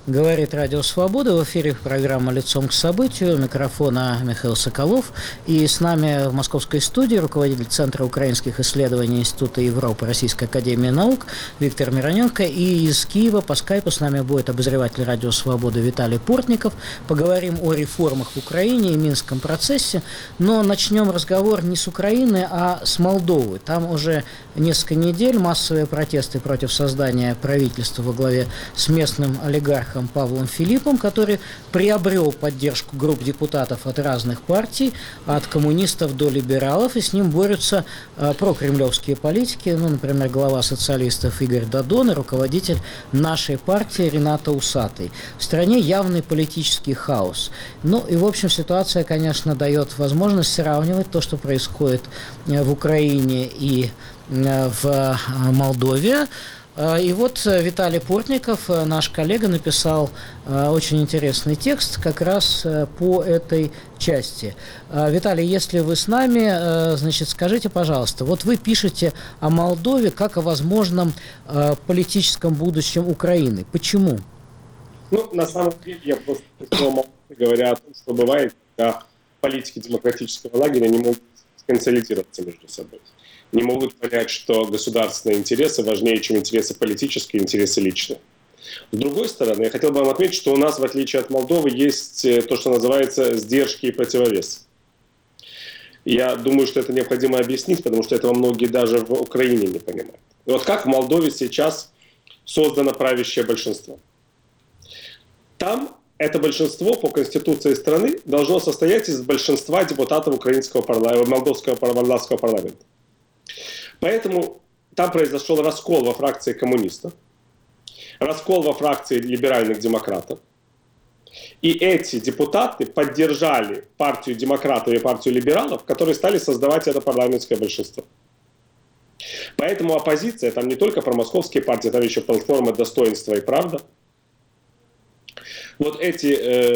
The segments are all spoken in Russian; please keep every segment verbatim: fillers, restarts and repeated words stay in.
Говорит Радио Свобода. В эфире программа «Лицом к событию». У микрофона Михаил Соколов. И с нами в московской студии руководитель Центра украинских исследований Института Европы Российской академии наук Виктор Мироненко. И из Киева по скайпу с нами будет обозреватель Радио Свобода Виталий Портников. Поговорим о реформах в Украине и Минском процессе. Но начнем разговор не с Украины, а с Молдовы. Там уже несколько недель массовые протесты против создания правительства во главе с местным олигархом Павлом Филиппом, который приобрел поддержку групп депутатов от разных партий, от коммунистов до либералов, и с ним борются э, прокремлевские политики, ну, например, глава социалистов Игорь Додон и руководитель нашей партии Рената Усатый. В стране явный политический хаос. Ну и, в общем, ситуация, конечно, дает возможность сравнивать то, что происходит в Украине и в Молдове. И вот Виталий Портников, наш коллега, написал очень интересный текст как раз по этой части. Виталий, если вы с нами, значит, скажите, пожалуйста, вот вы пишете о Молдове как о возможном политическом будущем Украины. Почему? Ну, на самом деле, я просто говоря о том, что бывает, когда политики демократического лагеря не могут консолидироваться между собой. Не могут понять, что государственные интересы важнее, чем интересы политические, интересы личные. С другой стороны, я хотел бы вам отметить, что у нас, в отличие от Молдовы, есть то, что называется сдержки и противовес. Я думаю, что это необходимо объяснить, потому что этого многие даже в Украине не понимают. И вот как в Молдове сейчас создано правящее большинство. Там это большинство по конституции страны должно состоять из большинства депутатов украинского парламента, молдовского парламента. Поэтому там произошел раскол во фракции коммунистов, раскол во фракции либеральных демократов. И эти депутаты поддержали партию демократов и партию либералов, которые стали создавать это парламентское большинство. Поэтому оппозиция, там не только промосковские партии, там еще платформа «Достоинство и правда». Вот эти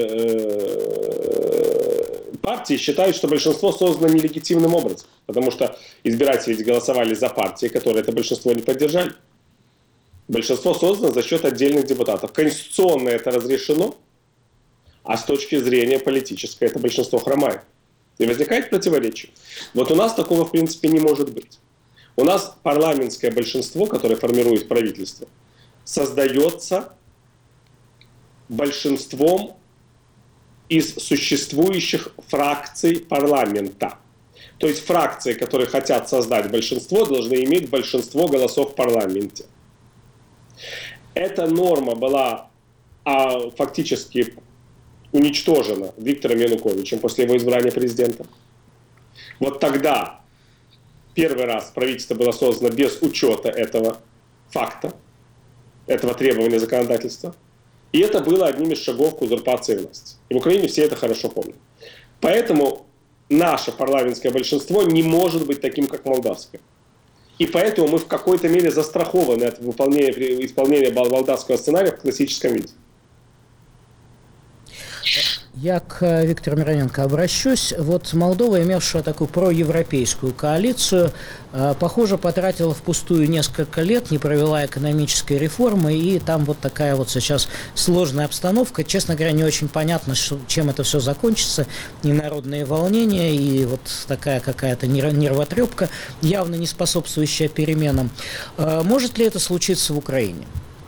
э, партии считают, что большинство создано нелегитимным образом, потому что избиратели ведь голосовали за партии, которые это большинство не поддержали. Большинство создано за счет отдельных депутатов. Конституционно это разрешено, а с точки зрения политической это большинство хромает. И возникает противоречие. Вот у нас такого в принципе не может быть. У нас парламентское большинство, которое формирует правительство, создается большинством из существующих фракций парламента. То есть фракции, которые хотят создать большинство, должны иметь большинство голосов в парламенте. Эта норма была а, фактически уничтожена Виктором Януковичем после его избрания президентом. Вот тогда первый раз правительство было создано без учета этого факта, этого требования законодательства. И это было одним из шагов к узурпации власти. И в Украине все это хорошо помнят. Поэтому наше парламентское большинство не может быть таким, как молдавское. И поэтому мы в какой-то мере застрахованы от выполнения, исполнения молдавского сценария в классическом виде. Я к Виктору Мироненко обращусь. Вот Молдова, имевшая такую проевропейскую коалицию, похоже, потратила впустую несколько лет, не провела экономической реформы, и там вот такая вот сейчас сложная обстановка. Честно говоря, не очень понятно, чем это все закончится. И народные волнения, и вот такая какая-то нервотрепка, явно не способствующая переменам. Может ли это случиться в Украине?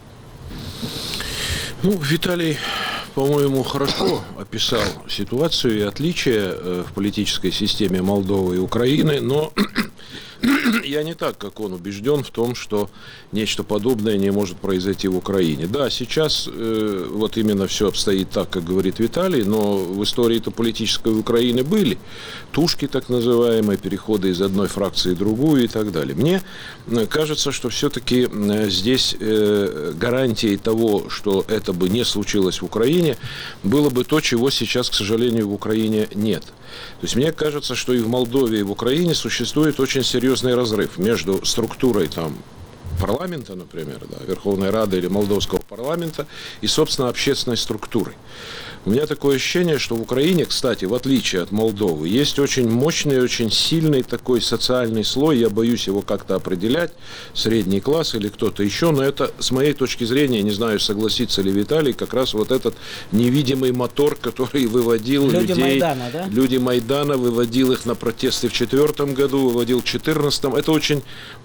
Ну, Виталий, по-моему, хорошо описал ситуацию и отличия в политической системе Молдовы и Украины, но я не так, как он, убежден в том, что нечто подобное не может произойти в Украине. Да, сейчас э, вот именно все обстоит так, как говорит Виталий, но в истории-то политической Украины были тушки так называемые, переходы из одной фракции в другую и так далее. Мне кажется, что все-таки здесь э, гарантией того, что это бы не случилось в Украине, было бы то, чего сейчас, к сожалению, в Украине нет. То есть мне кажется, что и в Молдове, и в Украине существует очень серьезный разрыв между структурой там парламента, например, да, Верховной Рады или молдовского парламента и, собственно, общественной структурой. У меня такое ощущение, что в Украине, кстати, в отличие от Молдовы, есть очень мощный, очень сильный такой социальный слой, я боюсь его как-то определять, средний класс или кто-то еще, но это, с моей точки зрения, не знаю, согласится ли Виталий, как раз вот этот невидимый мотор, который выводил люди людей... Майдана, да? Люди Майдана, выводил их на протесты в две тысячи четвёртом году, выводил в две тысячи четырнадцатом. Это очень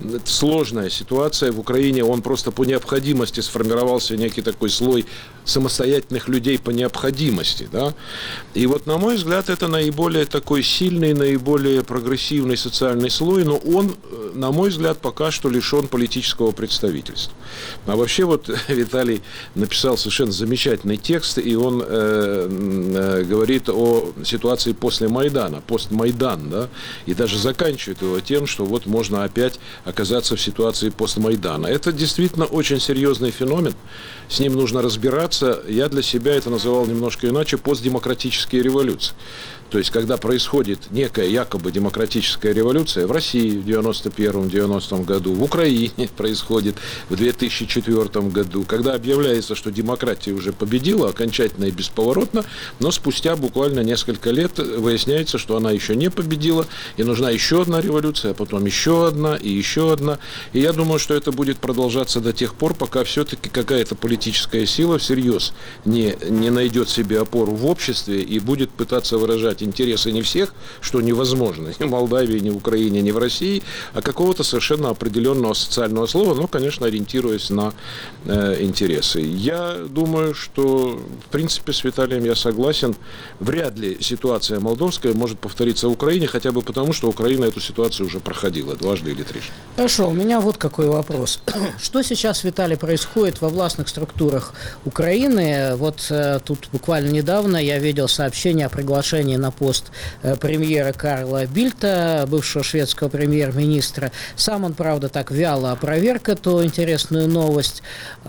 сложная ситуация в Украине, он просто по необходимости сформировался некий такой слой самостоятельных людей по необходимости. Да? И вот, на мой взгляд, это наиболее такой сильный, наиболее прогрессивный социальный слой, но он, на мой взгляд, пока что лишен политического представительства. А вообще вот Виталий написал совершенно замечательный текст, и он э, э, говорит о ситуации после Майдана, постмайдан, да? И даже заканчивает его тем, что вот можно опять оказаться в ситуации постмайдана. Это действительно очень серьезный феномен, с ним нужно разбираться. Я для себя это называл немножко иначе постдемократические революции. То есть, когда происходит некая якобы демократическая революция в России в девяносто первом — девяностом году, в Украине происходит в две тысячи четвёртом году, когда объявляется, что демократия уже победила окончательно и бесповоротно, но спустя буквально несколько лет выясняется, что она еще не победила, и нужна еще одна революция, а потом еще одна и еще одна. И я думаю, что это будет продолжаться до тех пор, пока все-таки какая-то политическая сила всерьез не, не найдет себе опору в обществе и будет пытаться выражать интересы не всех, что невозможно ни в Молдавии, ни в Украине, ни в России, а какого-то совершенно определенного социального слова, но, конечно, ориентируясь на э, интересы. Я думаю, что, в принципе, с Виталием я согласен. Вряд ли ситуация молдовская может повториться в Украине, хотя бы потому, что Украина эту ситуацию уже проходила дважды или трижды. Хорошо, у меня вот какой вопрос. Что сейчас, Виталий, происходит во властных структурах Украины? Вот э, тут буквально недавно я видел сообщение о приглашении на пост премьера Карла Бильта, бывшего шведского премьер-министра. Сам он, правда, так вяло опроверг эту интересную новость.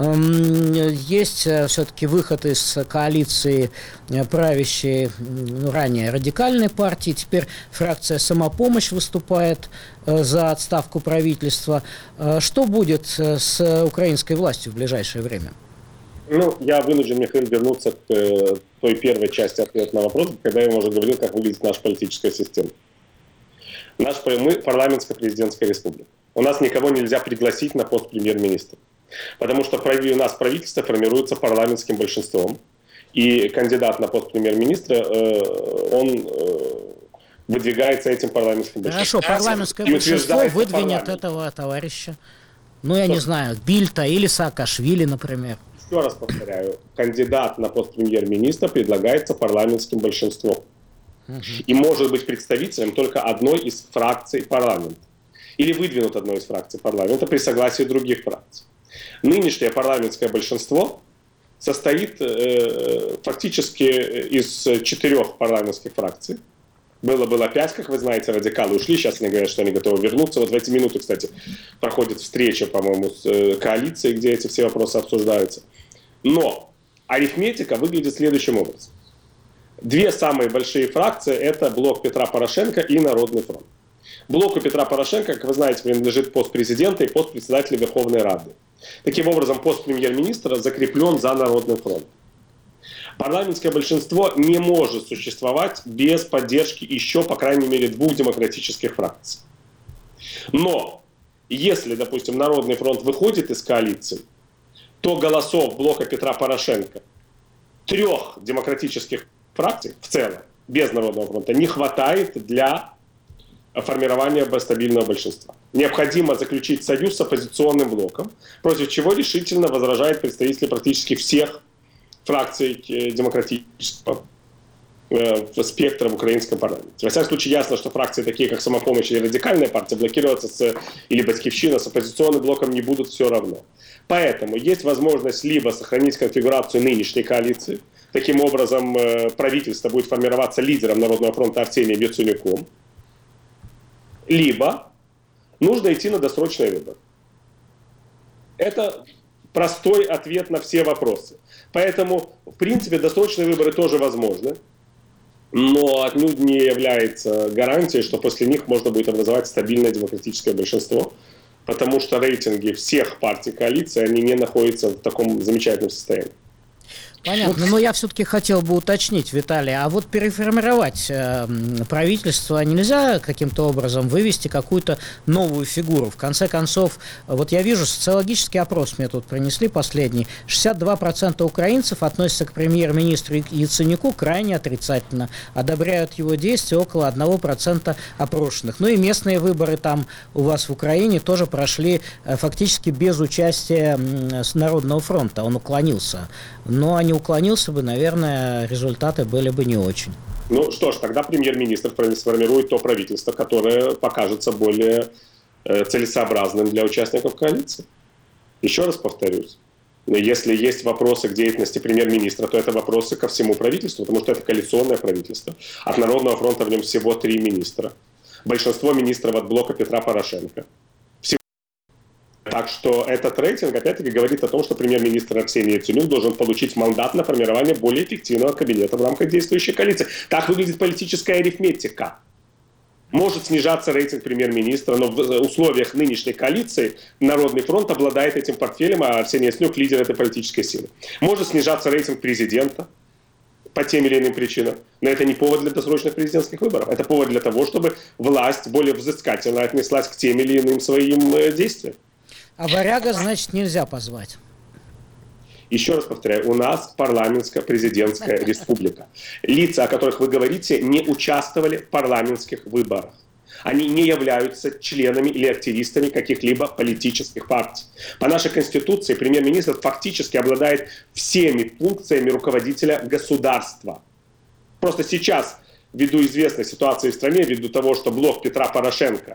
Есть все-таки выход из коалиции правящей, ну, ранее радикальной партии. Теперь фракция «Самопомощь» выступает за отставку правительства. Что будет с украинской властью в ближайшее время? Ну, я вынужден, Михаил, вернуться к э, той первой части ответа на вопрос, когда я уже говорил, как выглядит наша политическая система. Наш, мы парламентская президентская республика. У нас никого нельзя пригласить на пост премьер-министра, потому что у нас правительство формируется парламентским большинством, и кандидат на пост премьер-министра, э, он э, выдвигается этим парламентским большинством. Хорошо, парламентское большинство выдвинет этого товарища. Ну, я Что? не знаю, Бильта или Саакашвили, например. Еще раз повторяю, кандидат на пост премьер-министра предлагается парламентским большинством. Uh-huh. И может быть представителем только одной из фракций парламента. Или выдвинут одной из фракций парламента при согласии других фракций. Нынешнее парламентское большинство состоит э, фактически из четырех парламентских фракций. Было, было пять, как вы знаете, радикалы ушли, сейчас они говорят, что они готовы вернуться. Вот в эти минуты, кстати, проходит встреча, по-моему, с э, коалицией, где эти все вопросы обсуждаются. Но арифметика выглядит следующим образом. Две самые большие фракции – это блок Петра Порошенко и Народный фронт. Блоку Петра Порошенко, как вы знаете, принадлежит пост президента и пост председателя Верховной Рады. Таким образом, пост премьер-министра закреплен за Народным фронтом. Парламентское большинство не может существовать без поддержки еще, по крайней мере, двух демократических фракций. Но если, допустим, Народный фронт выходит из коалиции, то голосов блока Петра Порошенко, трех демократических фракций в целом, без Народного фронта, не хватает для формирования стабильного большинства. Необходимо заключить союз с оппозиционным блоком, против чего решительно возражают представители практически всех фракций демократического э, спектра в украинском парламенте. Во всяком случае, ясно, что фракции, такие как «Самопомощь» или «Радикальная партия», блокироваться с, или «Батькивщина» с оппозиционным блоком не будут все равно. Поэтому есть возможность либо сохранить конфигурацию нынешней коалиции, таким образом э, правительство будет формироваться лидером Народного фронта Артемием Яценюком, либо нужно идти на досрочные выборы. Это простой ответ на все вопросы. Поэтому, в принципе, досрочные выборы тоже возможны, но отнюдь не является гарантией, что после них можно будет образовать стабильное демократическое большинство потому что рейтинги всех партий коалиции, они не находятся в таком замечательном состоянии. Понятно, но я все-таки хотел бы уточнить, Виталий, а вот переформировать э, правительство нельзя каким-то образом вывести какую-то новую фигуру? В конце концов, вот я вижу, социологический опрос мне тут принесли последний. шестьдесят два процента украинцев относятся к премьер-министру Яценюку крайне отрицательно, одобряют его действия около одного процента опрошенных. Ну и местные выборы там у вас в Украине тоже прошли э, фактически без участия э, Народного фронта, он уклонился. Но они уклонился бы, наверное, результаты были бы не очень. Ну что ж, тогда премьер-министр сформирует то правительство, которое покажется более э, целесообразным для участников коалиции. Еще раз повторюсь, если есть вопросы к деятельности премьер-министра, то это вопросы ко всему правительству, потому что это коалиционное правительство. От Народного фронта в нем всего три министра. Большинство министров от блока Петра Порошенко. Так что этот рейтинг, опять-таки, говорит о том, что премьер-министр Арсений Яценюк должен получить мандат на формирование более эффективного кабинета в рамках действующей коалиции. Так выглядит политическая арифметика. Может снижаться рейтинг премьер-министра, но в условиях нынешней коалиции Народный фронт обладает этим портфелем, а Арсений Яценюк лидер этой политической силы. Может снижаться рейтинг президента по тем или иным причинам. Но это не повод для досрочных президентских выборов. Это повод для того, чтобы власть более взыскательно отнеслась к тем или иным своим действиям. А Варяга, значит, нельзя позвать. Еще раз повторяю, у нас парламентско-президентская республика. Лица, о которых вы говорите, не участвовали в парламентских выборах. Они не являются членами или активистами каких-либо политических партий. По нашей Конституции премьер-министр фактически обладает всеми функциями руководителя государства. Просто сейчас, ввиду известной ситуации в стране, ввиду того, что блок Петра Порошенко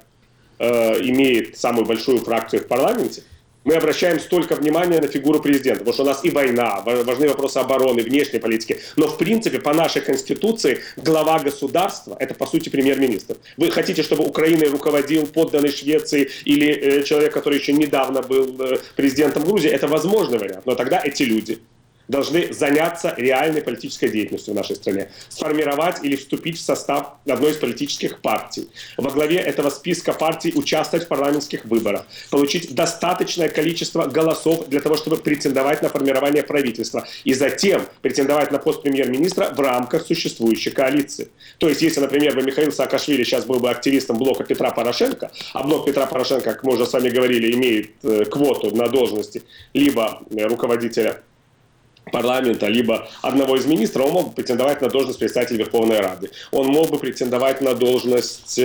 имеет самую большую фракцию в парламенте, мы обращаем столько внимания на фигуру президента, потому что у нас и война, важны вопросы обороны, внешней политики. Но в принципе по нашей Конституции глава государства – это по сути премьер-министр. Вы хотите, чтобы Украиной руководил подданный Швеции или э, человек, который еще недавно был э, президентом Грузии, это возможный вариант. Но тогда эти люди должны заняться реальной политической деятельностью в нашей стране, сформировать или вступить в состав одной из политических партий, во главе этого списка партий участвовать в парламентских выборах, получить достаточное количество голосов для того, чтобы претендовать на формирование правительства, и затем претендовать на пост премьер-министра в рамках существующей коалиции. То есть, если, например, бы Михаил Саакашвили сейчас был бы активистом блока Петра Порошенко, а блок Петра Порошенко, как мы уже с вами говорили, имеет квоту на должности либо руководителя парламента, либо одного из министров, он мог бы претендовать на должность председателя Верховной Рады. Он мог бы претендовать на должность,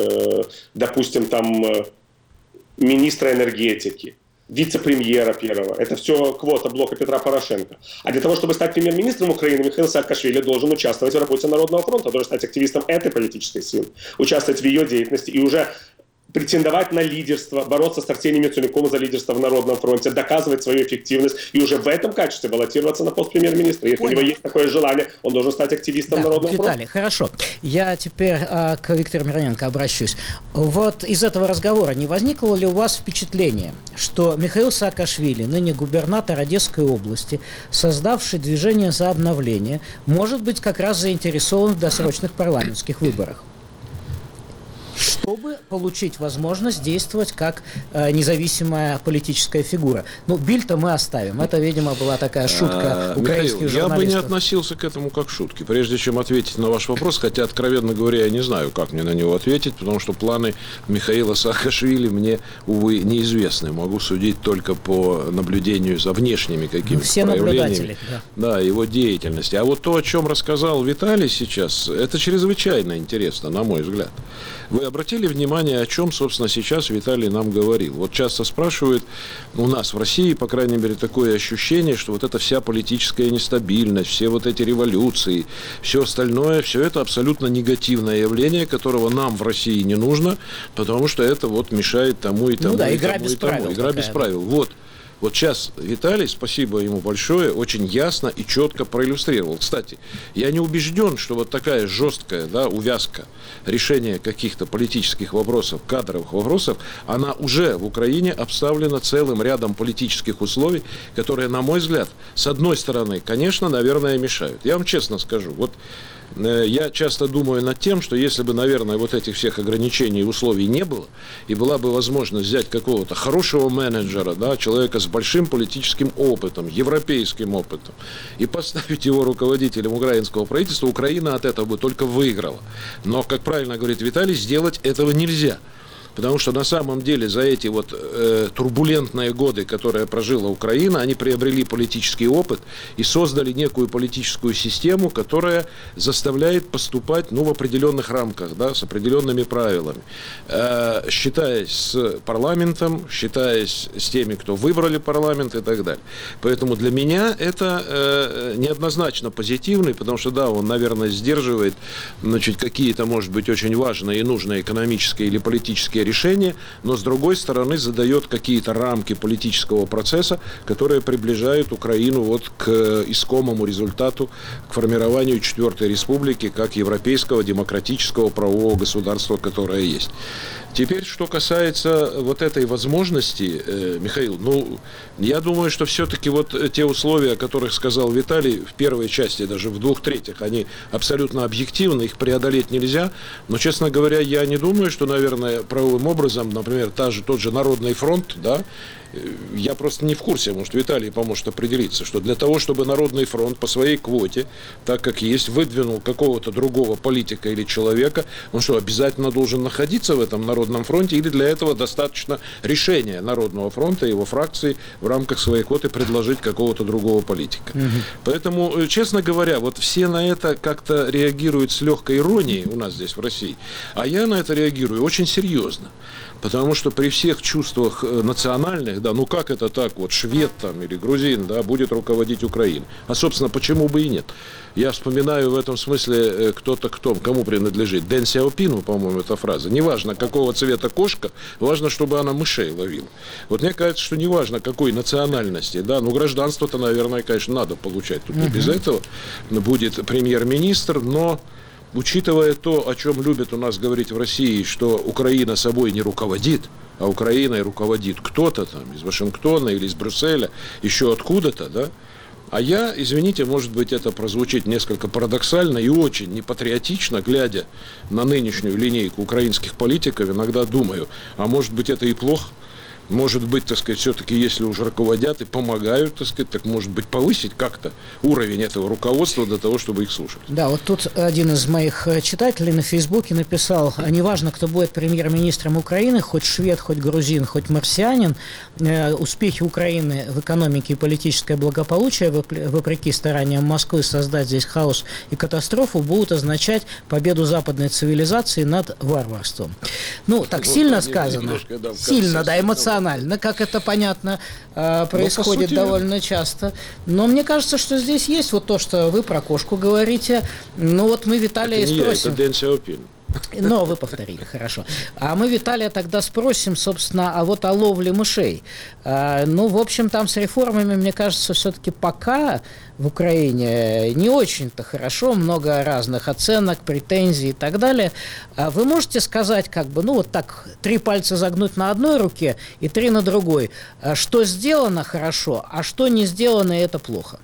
допустим, там, министра энергетики, вице-премьера первого. Это все квота блока Петра Порошенко. А для того, чтобы стать премьер-министром Украины, Михаил Саакашвили должен участвовать в работе Народного фронта, должен стать активистом этой политической силы, участвовать в ее деятельности и уже претендовать на лидерство, бороться с Арсением Яценюком за лидерство в Народном фронте, доказывать свою эффективность и уже в этом качестве баллотироваться на пост премьер-министра. Если Понял. У него есть такое желание, он должен стать активистом да, Народного Виталий, фронта. Хорошо. Я теперь а, к Виктору Мироненко обращусь. Вот из этого разговора не возникло ли у вас впечатление, что Михаил Саакашвили, ныне губернатор Одесской области, создавший движение за обновление, может быть как раз заинтересован в досрочных парламентских выборах, чтобы получить возможность действовать как э, независимая политическая фигура? Ну, Бильд-то мы оставим. Это, видимо, была такая шутка а, украинских Михаил, журналистов. Я бы не относился к этому как к шутке. Прежде чем ответить на ваш вопрос, хотя, откровенно говоря, я не знаю, как мне на него ответить, потому что планы Михаила Саакашвили мне, увы, неизвестны. Могу судить только по наблюдению за внешними какими-то все проявлениями да. Да, его деятельности. А вот то, о чем рассказал Виталий сейчас, это чрезвычайно интересно, на мой взгляд. Вы обратили внимание, о чем, собственно, сейчас Виталий нам говорил? Вот часто спрашивают, у нас в России, по крайней мере, такое ощущение, что вот эта вся политическая нестабильность, все вот эти революции, все остальное, все это абсолютно негативное явление, которого нам в России не нужно, потому что это вот мешает тому и тому, ну да, и игра тому, без и тому. правил Игра такая, без правил. Да. Вот. Вот сейчас Виталий, спасибо ему большое, очень ясно и четко проиллюстрировал. Кстати, я не убежден, что вот такая жесткая, да, увязка решения каких-то политических вопросов, кадровых вопросов, она уже в Украине обставлена целым рядом политических условий, которые, на мой взгляд, с одной стороны, конечно, наверное, мешают. Я вам честно скажу, вот Я часто думаю над тем, что если бы, наверное, вот этих всех ограничений и условий не было, и была бы возможность взять какого-то хорошего менеджера, да, человека с большим политическим опытом, европейским опытом, и поставить его руководителем украинского правительства, Украина от этого бы только выиграла. Но, как правильно говорит Виталий, сделать этого нельзя. Потому что на самом деле за эти вот э, турбулентные годы, которые прожила Украина, они приобрели политический опыт и создали некую политическую систему, которая заставляет поступать, ну, в определенных рамках, да, с определенными правилами, э, считаясь с парламентом, считаясь с теми, кто выбрали парламент и так далее. Поэтому для меня это э, неоднозначно позитивный, потому что, да, он, наверное, сдерживает, значит, какие-то, может быть, очень важные и нужные экономические или политические решения, но с другой стороны задает какие-то рамки политического процесса, которые приближают Украину вот к искомому результату, к формированию Четвертой Республики как европейского демократического правового государства, которое есть. Теперь, что касается вот этой возможности, э, Михаил, ну, я думаю, что все-таки вот те условия, о которых сказал Виталий, в первой части, даже в двух третьих, они абсолютно объективны, их преодолеть нельзя, но, честно говоря, я не думаю, что, наверное, правовым образом, например, та же, тот же Народный фронт, да, я просто не в курсе, может, Виталий поможет определиться, что для того, чтобы Народный фронт по своей квоте, так как есть, выдвинул какого-то другого политика или человека, он что, обязательно должен находиться в этом Народном фронте, или для этого достаточно решения Народного фронта и его фракции в рамках своей квоты предложить какого-то другого политика. Угу. Поэтому, честно говоря, вот все на это как-то реагируют с легкой иронией у нас здесь в России, а я на это реагирую очень серьезно. Потому что при всех чувствах национальных, да, ну как это так, вот швед там или грузин, да, будет руководить Украиной. А, собственно, почему бы и нет? Я вспоминаю в этом смысле кто-то кто, кому принадлежит. Дэн Сяопину, по-моему, эта фраза. Неважно, какого цвета кошка, важно, чтобы она мышей ловила. Вот мне кажется, что неважно, какой национальности, да, ну гражданство-то, наверное, конечно, надо получать. Тут не без этого будет премьер-министр, но... Учитывая то, о чем любят у нас говорить в России, что Украина собой не руководит, а Украиной руководит кто-то там из Вашингтона или из Брюсселя, еще откуда-то, да, а я, извините, может быть, это прозвучит несколько парадоксально и очень непатриотично, глядя на нынешнюю линейку украинских политиков, иногда думаю, а может быть, это и плохо. Может быть, так сказать, все-таки, если уже руководят и помогают, так сказать, так может быть повысить как-то уровень этого руководства до того, чтобы их слушать. Да, вот тут один из моих читателей на Фейсбуке написал: неважно, кто будет премьер-министром Украины, хоть швед, хоть грузин, хоть марсианин, э, успехи Украины в экономике и политическое благополучие, вопреки стараниям Москвы создать здесь хаос и катастрофу, будут означать победу западной цивилизации над варварством. Ну, так вот, сильно сказано, немножко, да, сильно, да, эмоционально. Как это, понятно, происходит довольно часто. Но мне кажется, что здесь есть вот то, что вы про кошку говорите. Ну вот мы Виталия это и спросим. Я, это Дэн Сяопин. Но вы повторили, хорошо. А мы Виталия тогда спросим, собственно, а вот о ловле мышей. А, ну, в общем, там с реформами, мне кажется, все-таки пока в Украине не очень-то хорошо, много разных оценок, претензий и так далее. А вы можете сказать, как бы, ну, вот так, три пальца загнуть на одной руке и три на другой, что сделано хорошо, а что не сделано, и это плохо?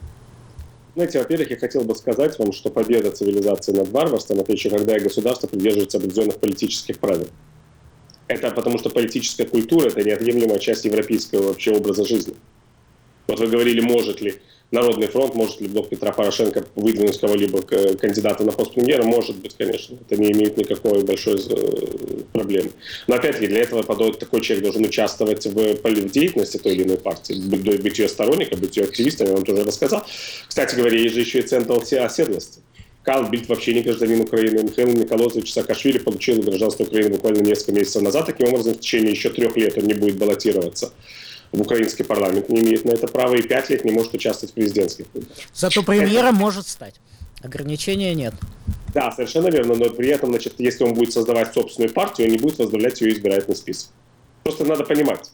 Знаете, во-первых, я хотел бы сказать вам, что победа цивилизации над варварством – это еще когда государство придерживается определенных политических правил. Это потому что политическая культура – это неотъемлемая часть европейского вообще образа жизни. Вот вы говорили, может ли Народный фронт, может ли блок Петра Порошенко выдвинуть кого-либо кандидата на пост премьера? Может быть, конечно. Это не имеет никакой большой проблемы. Но опять-таки для этого такой человек должен участвовать в, в деятельности той или иной партии, быть ее сторонником, быть ее активистом, я вам тоже рассказал. Кстати говоря, есть же еще и центр оседлости. Карл Бильд вообще не гражданин Украины. Михаил Николозович Саакашвили получил гражданство Украины буквально несколько месяцев назад. Таким образом, в течение еще трех лет он не будет баллотироваться в украинский парламент, не имеет на это права, и пять лет не может участвовать в президентских выборах. Зато премьером может стать. Ограничения нет. Да, совершенно верно, но при этом, значит, если он будет создавать собственную партию, он не будет возглавлять ее избирательный список. Просто надо понимать.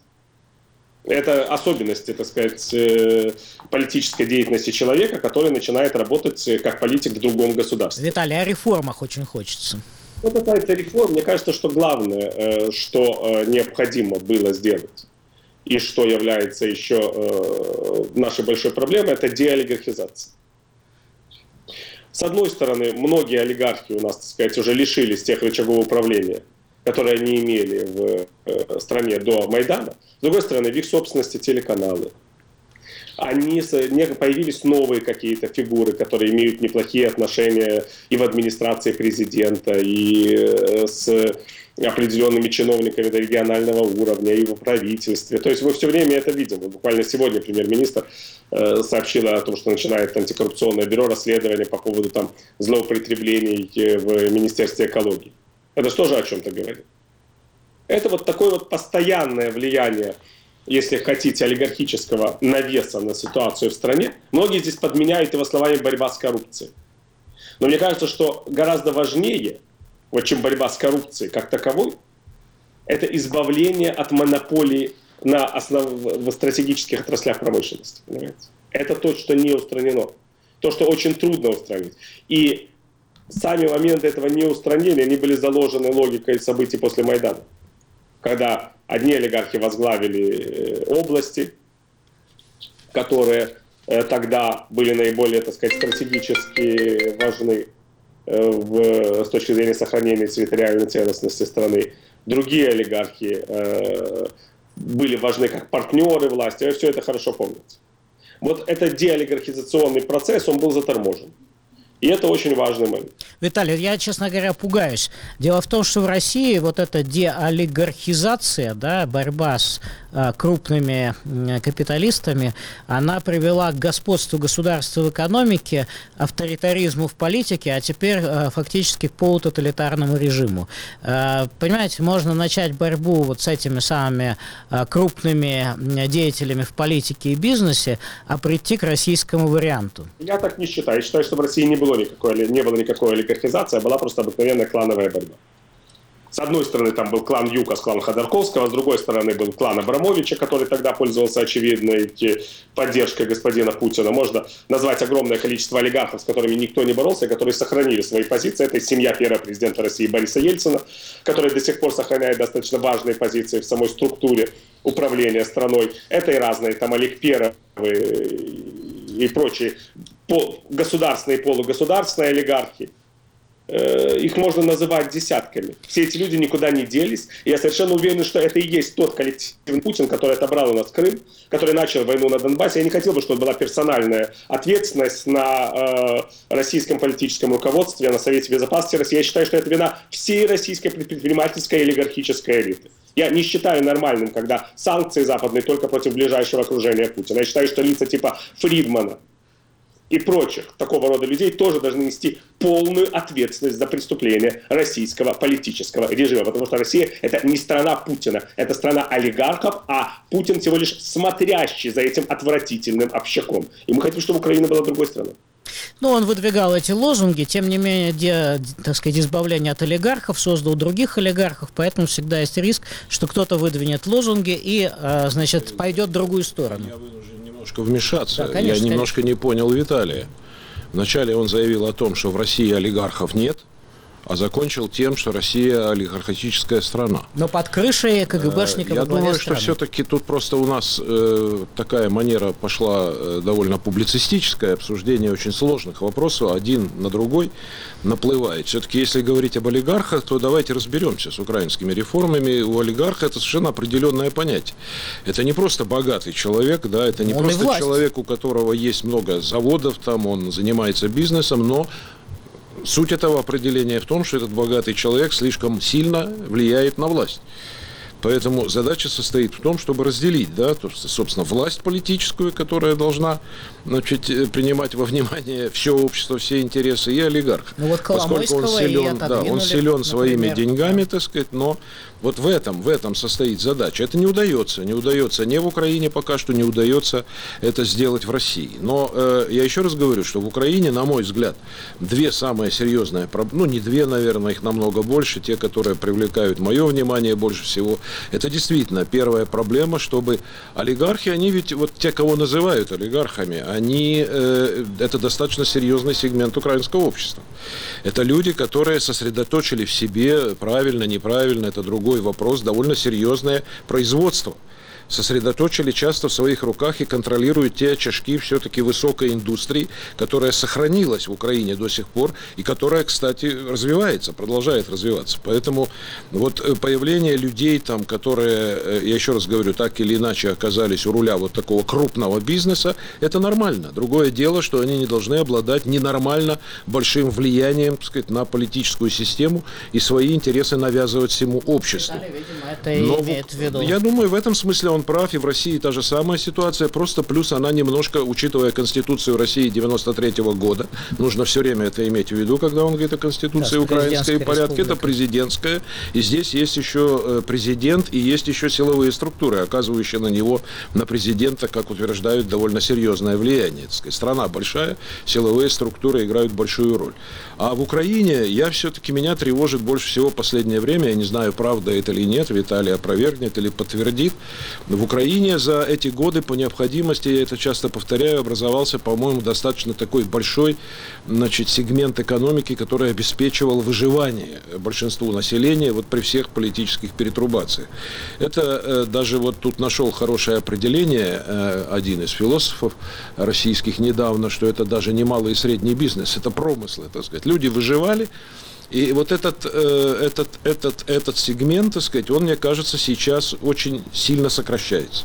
Это особенности, так сказать, политической деятельности человека, который начинает работать как политик в другом государстве. Виталий, о реформах очень хочется. Вот это реформа, мне кажется, что главное, что необходимо было сделать, и что является еще нашей большой проблемой, это деолигархизация. С одной стороны, многие олигархи у нас, так сказать, уже лишились тех рычагов управления, которые они имели в стране до Майдана. С другой стороны, в их собственности телеканалы. Они, появились новые какие-то фигуры, которые имеют неплохие отношения и в администрации президента, и с определенными чиновниками регионального уровня, и в правительстве. То есть мы все время это видим. Буквально сегодня премьер-министр э, сообщила о том, что начинает антикоррупционное бюро расследование по поводу там, злоупотреблений в Министерстве экологии. Это же тоже о чем-то говорит. Это вот такое вот постоянное влияние, если хотите, олигархического навеса на ситуацию в стране. Многие здесь подменяют его словами «борьба с коррупцией». Но мне кажется, что гораздо важнее, вот, чем борьба с коррупцией как таковой, это избавление от монополии на основ... в стратегических отраслях промышленности. Понимаете? Это то, что не устранено. То, что очень трудно устранить. И сами моменты этого неустранения, они были заложены логикой событий после Майдана. Когда одни олигархи возглавили области, которые тогда были наиболее, так сказать, стратегически важны в, с точки зрения сохранения территориальной целостности страны. Другие олигархи э, были важны как партнеры власти. Вы все это хорошо помните. Вот этот деолигархизационный процесс, он был заторможен. И это очень важный момент. Виталий, я, честно говоря, пугаюсь. Дело в том, что в России вот эта деолигархизация, да, борьба с а, крупными а, капиталистами, она привела к господству государства в экономике, авторитаризму в политике, а теперь а, фактически к полутоталитарному режиму. А, понимаете, можно начать борьбу вот с этими самыми а, крупными деятелями в политике и бизнесе, а прийти к российскому варианту. Я так не считаю. Я считаю, что в России не было никакой, не было никакой олигархизации, а была просто обыкновенная клановая борьба. С одной стороны, там был клан Юкос, клан Ходорковского, с другой стороны, был клан Абрамовича, который тогда пользовался очевидной поддержкой господина Путина. Можно назвать огромное количество олигархов, с которыми никто не боролся, которые сохранили свои позиции. Это семья первого президента России Бориса Ельцина, который до сих пор сохраняет достаточно важные позиции в самой структуре управления страной. Это и разные там Олег Перов и прочие государственные и полугосударственные олигархи. Их можно называть десятками. Все эти люди никуда не делись. И я совершенно уверен, что это и есть тот коллективный Путин, который отобрал у нас Крым, который начал войну на Донбассе. Я не хотел бы, чтобы была персональная ответственность на э, российском политическом руководстве, на Совете Безопасности России. Я считаю, что это вина всей российской предпринимательской и олигархической элиты. Я не считаю нормальным, когда санкции западные только против ближайшего окружения Путина. Я считаю, что лица типа Фридмана и прочих такого рода людей тоже должны нести полную ответственность за преступления российского политического режима. Потому что Россия – это не страна Путина, это страна олигархов, а Путин всего лишь смотрящий за этим отвратительным общаком. И мы хотим, чтобы Украина была другой страной. Ну, он выдвигал эти лозунги, тем не менее, где, так сказать, избавление от олигархов, создал других олигархов, поэтому всегда есть риск, что кто-то выдвинет лозунги и, значит, пойдет в другую сторону. Я вынужден немножко вмешаться. Да, конечно, Я немножко конечно. не понял Виталия. Вначале он заявил о том, что в России олигархов нет, а закончил тем, что Россия олигархическая страна. Но под крышей КГБшника Я во главе думаю, что страны. все-таки тут просто у нас э, такая манера пошла э, довольно публицистическая, обсуждение очень сложных вопросов, один на другой наплывает. Все-таки, если говорить об олигархах, то давайте разберемся с украинскими реформами. У олигарха это совершенно определенное понятие. Это не просто богатый человек, да, это не он просто человек, у которого есть много заводов, там он занимается бизнесом, но суть этого определения в том, что этот богатый человек слишком сильно влияет на власть. Поэтому задача состоит в том, чтобы разделить, да, то, собственно, власть политическую, которая должна, значит, принимать во внимание все общество, все интересы, и олигарха. Ну, вот поскольку он силен, да, он силен своими например, деньгами, да. так сказать, но вот в этом, в этом состоит задача. Это не удается, не удается не в Украине пока что, не удается это сделать в России. Но э, я еще раз говорю, что в Украине, на мой взгляд, две самые серьезные проблемы, ну не две, наверное, их намного больше, те, которые привлекают мое внимание больше всего. Это действительно первая проблема, чтобы олигархи, они ведь, вот те, кого называют олигархами, они, э, это достаточно серьезный сегмент украинского общества. Это люди, которые сосредоточили в себе, правильно, неправильно, это другой вопрос, довольно серьезное производство. сосредоточили часто в своих руках и контролируют те очажки все-таки высокой индустрии, которая сохранилась в Украине до сих пор и которая, кстати, развивается, продолжает развиваться. Поэтому вот появление людей, там, которые, я еще раз говорю, так или иначе оказались у руля вот такого крупного бизнеса, это нормально. Другое дело, что они не должны обладать ненормально большим влиянием, так сказать, на политическую систему и свои интересы навязывать всему обществу. Видимо, это и Но имеет в виду. Я думаю, в этом смысле он прав, и в России та же самая ситуация, просто плюс она немножко, учитывая Конституцию России девяносто третьего года, нужно все время это иметь в виду, когда он говорит о Конституции Да, украинской порядке, республика. это президентская, и здесь есть еще президент, и есть еще силовые структуры, оказывающие на него, на президента, как утверждают, довольно серьезное влияние. Так сказать, страна большая, силовые структуры играют большую роль. А в Украине я все-таки, меня тревожит больше всего в последнее время, я не знаю, правда это или нет, Виталий опровергнет или подтвердит, в Украине за эти годы по необходимости, я это часто повторяю, образовался, по-моему, достаточно такой большой, значит, сегмент экономики, который обеспечивал выживание большинству населения вот при всех политических перетрубациях. Это э, даже вот тут нашел хорошее определение э, один из философов российских недавно, что это даже не малый и средний бизнес, это промыслы, так сказать. Люди выживали. И вот этот, этот, этот, этот сегмент, так сказать, он, мне кажется, сейчас очень сильно сокращается.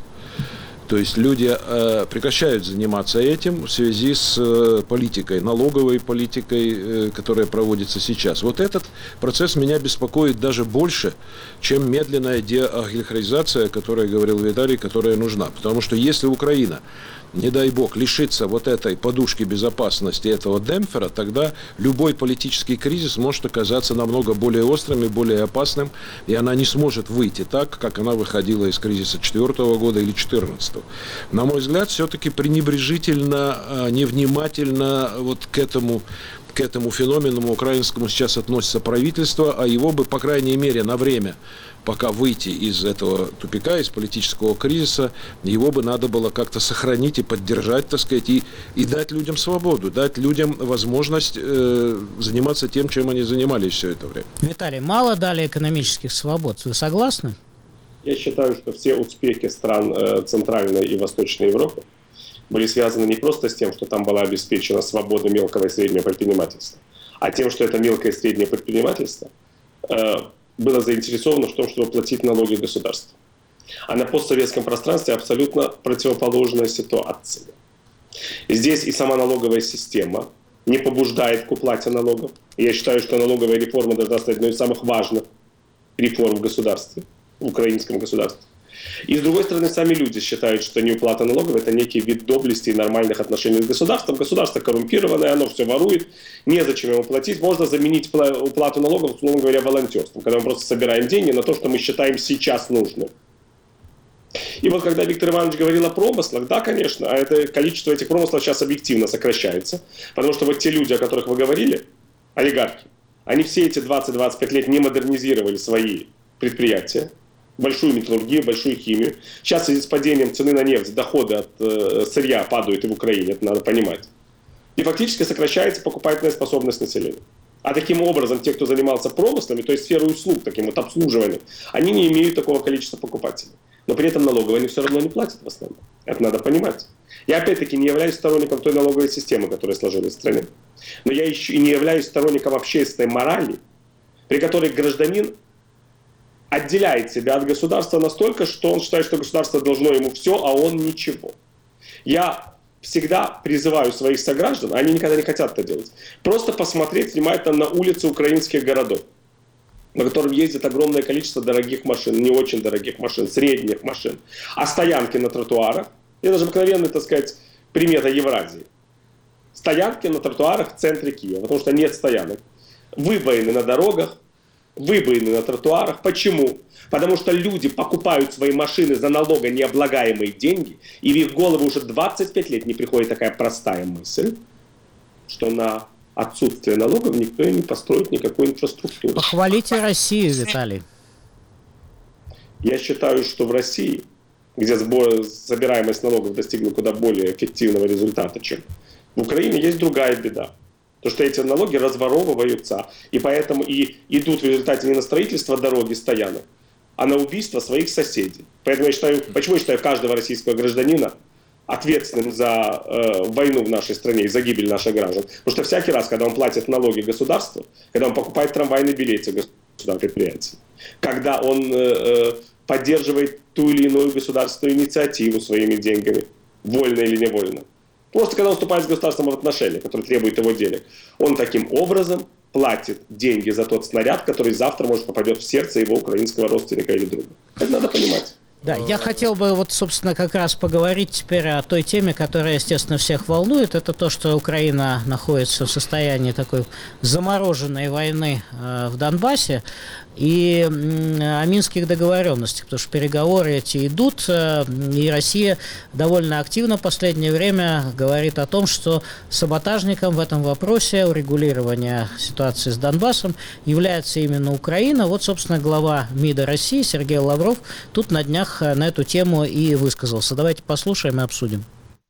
То есть люди э, прекращают заниматься этим в связи с э, политикой, налоговой политикой, э, которая проводится сейчас. Вот этот процесс меня беспокоит даже больше, чем медленная деолигархизация, о которой говорил Виталий, которая нужна. Потому что если Украина, не дай бог, лишится вот этой подушки безопасности, этого демпфера, тогда любой политический кризис может оказаться намного более острым и более опасным, и она не сможет выйти так, как она выходила из кризиса четвертого года или четырнадцатого. На мой взгляд, все-таки пренебрежительно, невнимательно вот к этому, к этому феномену украинскому сейчас относится правительство, а его бы, по крайней мере, на время, пока выйти из этого тупика, из политического кризиса, его бы надо было как-то сохранить и поддержать, так сказать, и, и дать людям свободу, дать людям возможность э, заниматься тем, чем они занимались все это время. Виталий, мало дали экономических свобод. Вы согласны? Я считаю, что все успехи стран э, Центральной и Восточной Европы были связаны не просто с тем, что там была обеспечена свобода мелкого и среднего предпринимательства, а тем, что это мелкое и среднее предпринимательство э, было заинтересовано в том, чтобы платить налоги государству. А на постсоветском пространстве абсолютно противоположная ситуация. Здесь и сама налоговая система не побуждает к уплате налогов. Я считаю, что налоговая реформа должна стать одной из самых важных реформ в государстве, в украинском государстве. И с другой стороны, сами люди считают, что неуплата налогов – это некий вид доблести и нормальных отношений с государством. Государство коррумпированное, оно все ворует, незачем ему платить. Можно заменить уплату налогов, условно говоря, волонтерством, когда мы просто собираем деньги на то, что мы считаем сейчас нужным. И вот когда Виктор Иванович говорил о промыслах, да, конечно, а это количество этих промыслов сейчас объективно сокращается, потому что вот те люди, о которых вы говорили, олигархи, они все эти двадцать-двадцать пять лет не модернизировали свои предприятия, большую металлургию, большую химию. Сейчас с падением цены на нефть доходы от э, сырья падают и в Украине, это надо понимать. И фактически сокращается покупательная способность населения. А таким образом, те, кто занимался промыслами, то есть сферой услуг, таким вот обслуживанием, они не имеют такого количества покупателей. Но при этом налоговые они все равно не платят в основном. Это надо понимать. Я опять-таки не являюсь сторонником той налоговой системы, которая сложилась в стране. Но я еще и не являюсь сторонником общественной морали, при которой гражданин отделяет себя от государства настолько, что он считает, что государство должно ему все, а он ничего. Я всегда призываю своих сограждан, они никогда не хотят это делать, просто посмотреть внимательно на улицы украинских городов, на котором ездит огромное количество дорогих машин, не очень дорогих машин, средних машин, а стоянки на тротуарах, это даже обыкновенная, так сказать, примета Евразии. Стоянки на тротуарах в центре Киева, потому что нет стоянок. Выбоины на дорогах, выбоины на тротуарах. Почему? Потому что люди покупают свои машины за налогонеоблагаемые деньги, и в их голову уже двадцать пять лет не приходит такая простая мысль, что на отсутствие налогов никто не построит никакой инфраструктуры. Похвалите Россию, Виталий. Я считаю, что в России, где сбор, собираемость налогов достигла куда более эффективного результата, чем в Украине, есть другая беда. То, что эти налоги разворовываются, и поэтому и идут в результате не на строительство дороги, стоянок, а на убийство своих соседей. Поэтому я считаю, почему я считаю каждого российского гражданина ответственным за э, войну в нашей стране и за гибель наших граждан. Потому что всякий раз, когда он платит налоги государству, когда он покупает трамвайный билет государственного предприятия, когда он э, э, поддерживает ту или иную государственную инициативу своими деньгами, вольно или невольно, просто когда он вступает с государством в отношения, которые требуют его денег, он таким образом платит деньги за тот снаряд, который завтра, может, попадет в сердце его украинского родственника или друга. Это надо понимать. Да, я хотел бы вот, собственно, как раз поговорить теперь о той теме, которая, естественно, всех волнует. Это то, что Украина находится в состоянии такой замороженной войны э, в Донбассе и э, о минских договоренностях, потому что переговоры эти идут, э, и Россия довольно активно в последнее время говорит о том, что саботажником в этом вопросе урегулирования ситуации с Донбассом является именно Украина. Вот, собственно, глава МИДа России Сергей Лавров тут на днях на эту тему и высказался. Давайте послушаем и обсудим.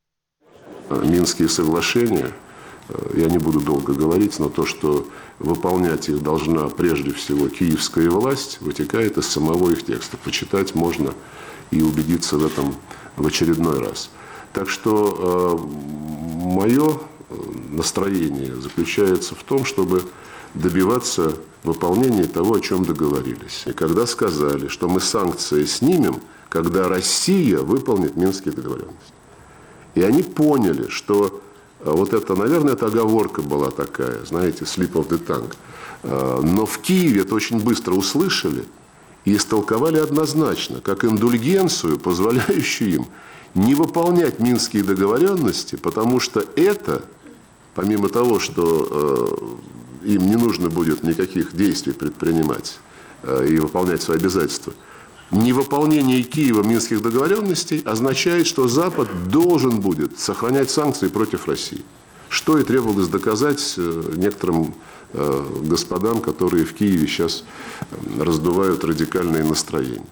Минские соглашения, я не буду долго говорить, но то, что выполнять их должна прежде всего киевская власть, вытекает из самого их текста. Почитать можно и убедиться в этом в очередной раз. Так что э, мое настроение заключается в том, чтобы добиваться выполнения того, о чем договорились. И когда сказали, что мы санкции снимем, когда Россия выполнит Минские договоренности. И они поняли, что вот это, наверное, это оговорка была такая, знаете, slip of the tongue. Но в Киеве это очень быстро услышали и истолковали однозначно, как индульгенцию, позволяющую им не выполнять Минские договоренности, потому что это, помимо того, что им не нужно будет никаких действий предпринимать и выполнять свои обязательства, невыполнение Киева Минских договоренностей означает, что Запад должен будет сохранять санкции против России. Что и требовалось доказать некоторым господам, которые в Киеве сейчас раздувают радикальные настроения.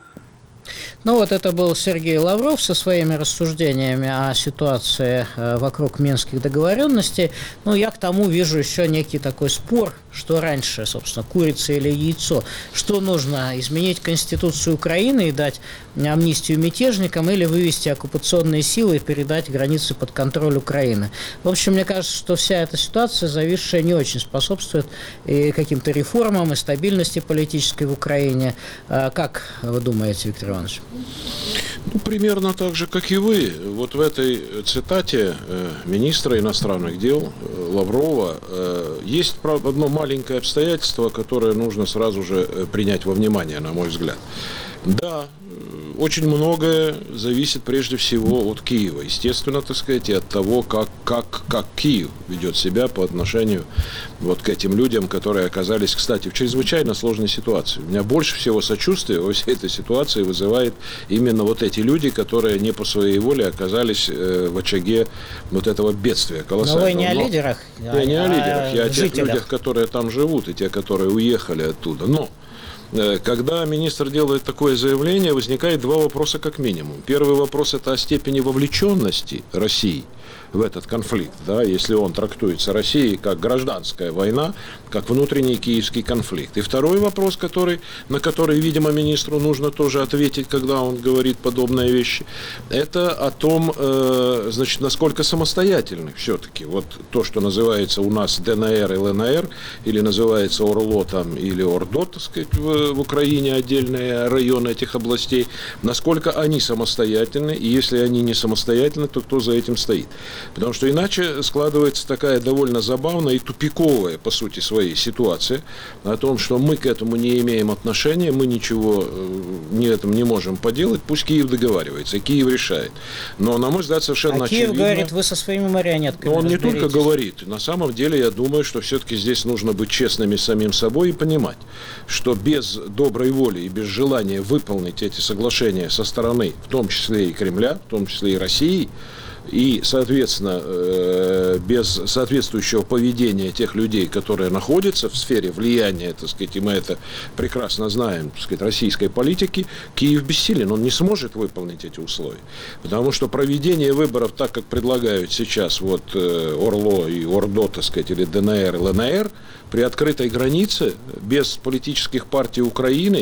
Ну вот это был Сергей Лавров со своими рассуждениями о ситуации вокруг Минских договоренностей. Ну, я к тому вижу еще некий такой спор, что раньше, собственно, курица или яйцо. Что нужно, изменить Конституцию Украины и дать амнистию мятежникам или вывести оккупационные силы и передать границы под контроль Украины? В общем, мне кажется, что вся эта ситуация, зависшая, не очень способствует и каким-то реформам, и стабильности политической в Украине. Как вы думаете, Виктор Иванович? Ну, примерно так же, как и вы. Вот в этой цитате э, министра иностранных дел э, Лаврова э, есть, правда, одно маленькое обстоятельство, которое нужно сразу же принять во внимание, на мой взгляд. Да, очень многое зависит прежде всего от Киева, естественно, так сказать, и от того, как, как, как Киев ведет себя по отношению вот к этим людям, которые оказались, кстати, в чрезвычайно сложной ситуации. У меня больше всего сочувствия во всей этой ситуации вызывает именно вот эти люди, которые не по своей воле оказались э, в очаге вот этого бедствия колоссального. Но вы не о лидерах, я а не о лидерах, я о жителях. тех людях, которые там живут, и те, которые уехали оттуда. Но когда министр делает такое заявление, возникает два вопроса как минимум. Первый вопрос – это о степени вовлеченности России в этот конфликт, да, если он трактуется Россией как гражданская война, как внутренний киевский конфликт. И второй вопрос, который, на который, видимо, министру нужно тоже ответить, когда он говорит подобные вещи, это о том, э, значит, насколько самостоятельны все-таки вот то, что называется у нас ДНР и ЛНР, или называется ОРЛО там, или ОРДО, так сказать, в, в Украине отдельные районы этих областей, насколько они самостоятельны, и если они не самостоятельны, то кто за этим стоит. Потому что иначе складывается такая довольно забавная и тупиковая, по сути, своей ситуация о том, что мы к этому не имеем отношения, мы ничего не этом не можем поделать, пусть Киев договаривается, Киев решает. Но, на мой взгляд, совершенно а Киев очевидно... говорит, вы со своими марионетками Но он не разберитесь. только говорит. На самом деле, я думаю, что все-таки здесь нужно быть честными с самим собой и понимать, что без доброй воли и без желания выполнить эти соглашения со стороны, в том числе и Кремля, в том числе и России, и, соответственно, без соответствующего поведения тех людей, которые находятся в сфере влияния, так сказать, и мы это прекрасно знаем, так сказать, российской политики, Киев бессилен, он не сможет выполнить эти условия. Потому что проведение выборов так, как предлагают сейчас вот ОРЛО и ОРДО, так сказать, или ДНР, ЛНР, при открытой границе, без политических партий Украины,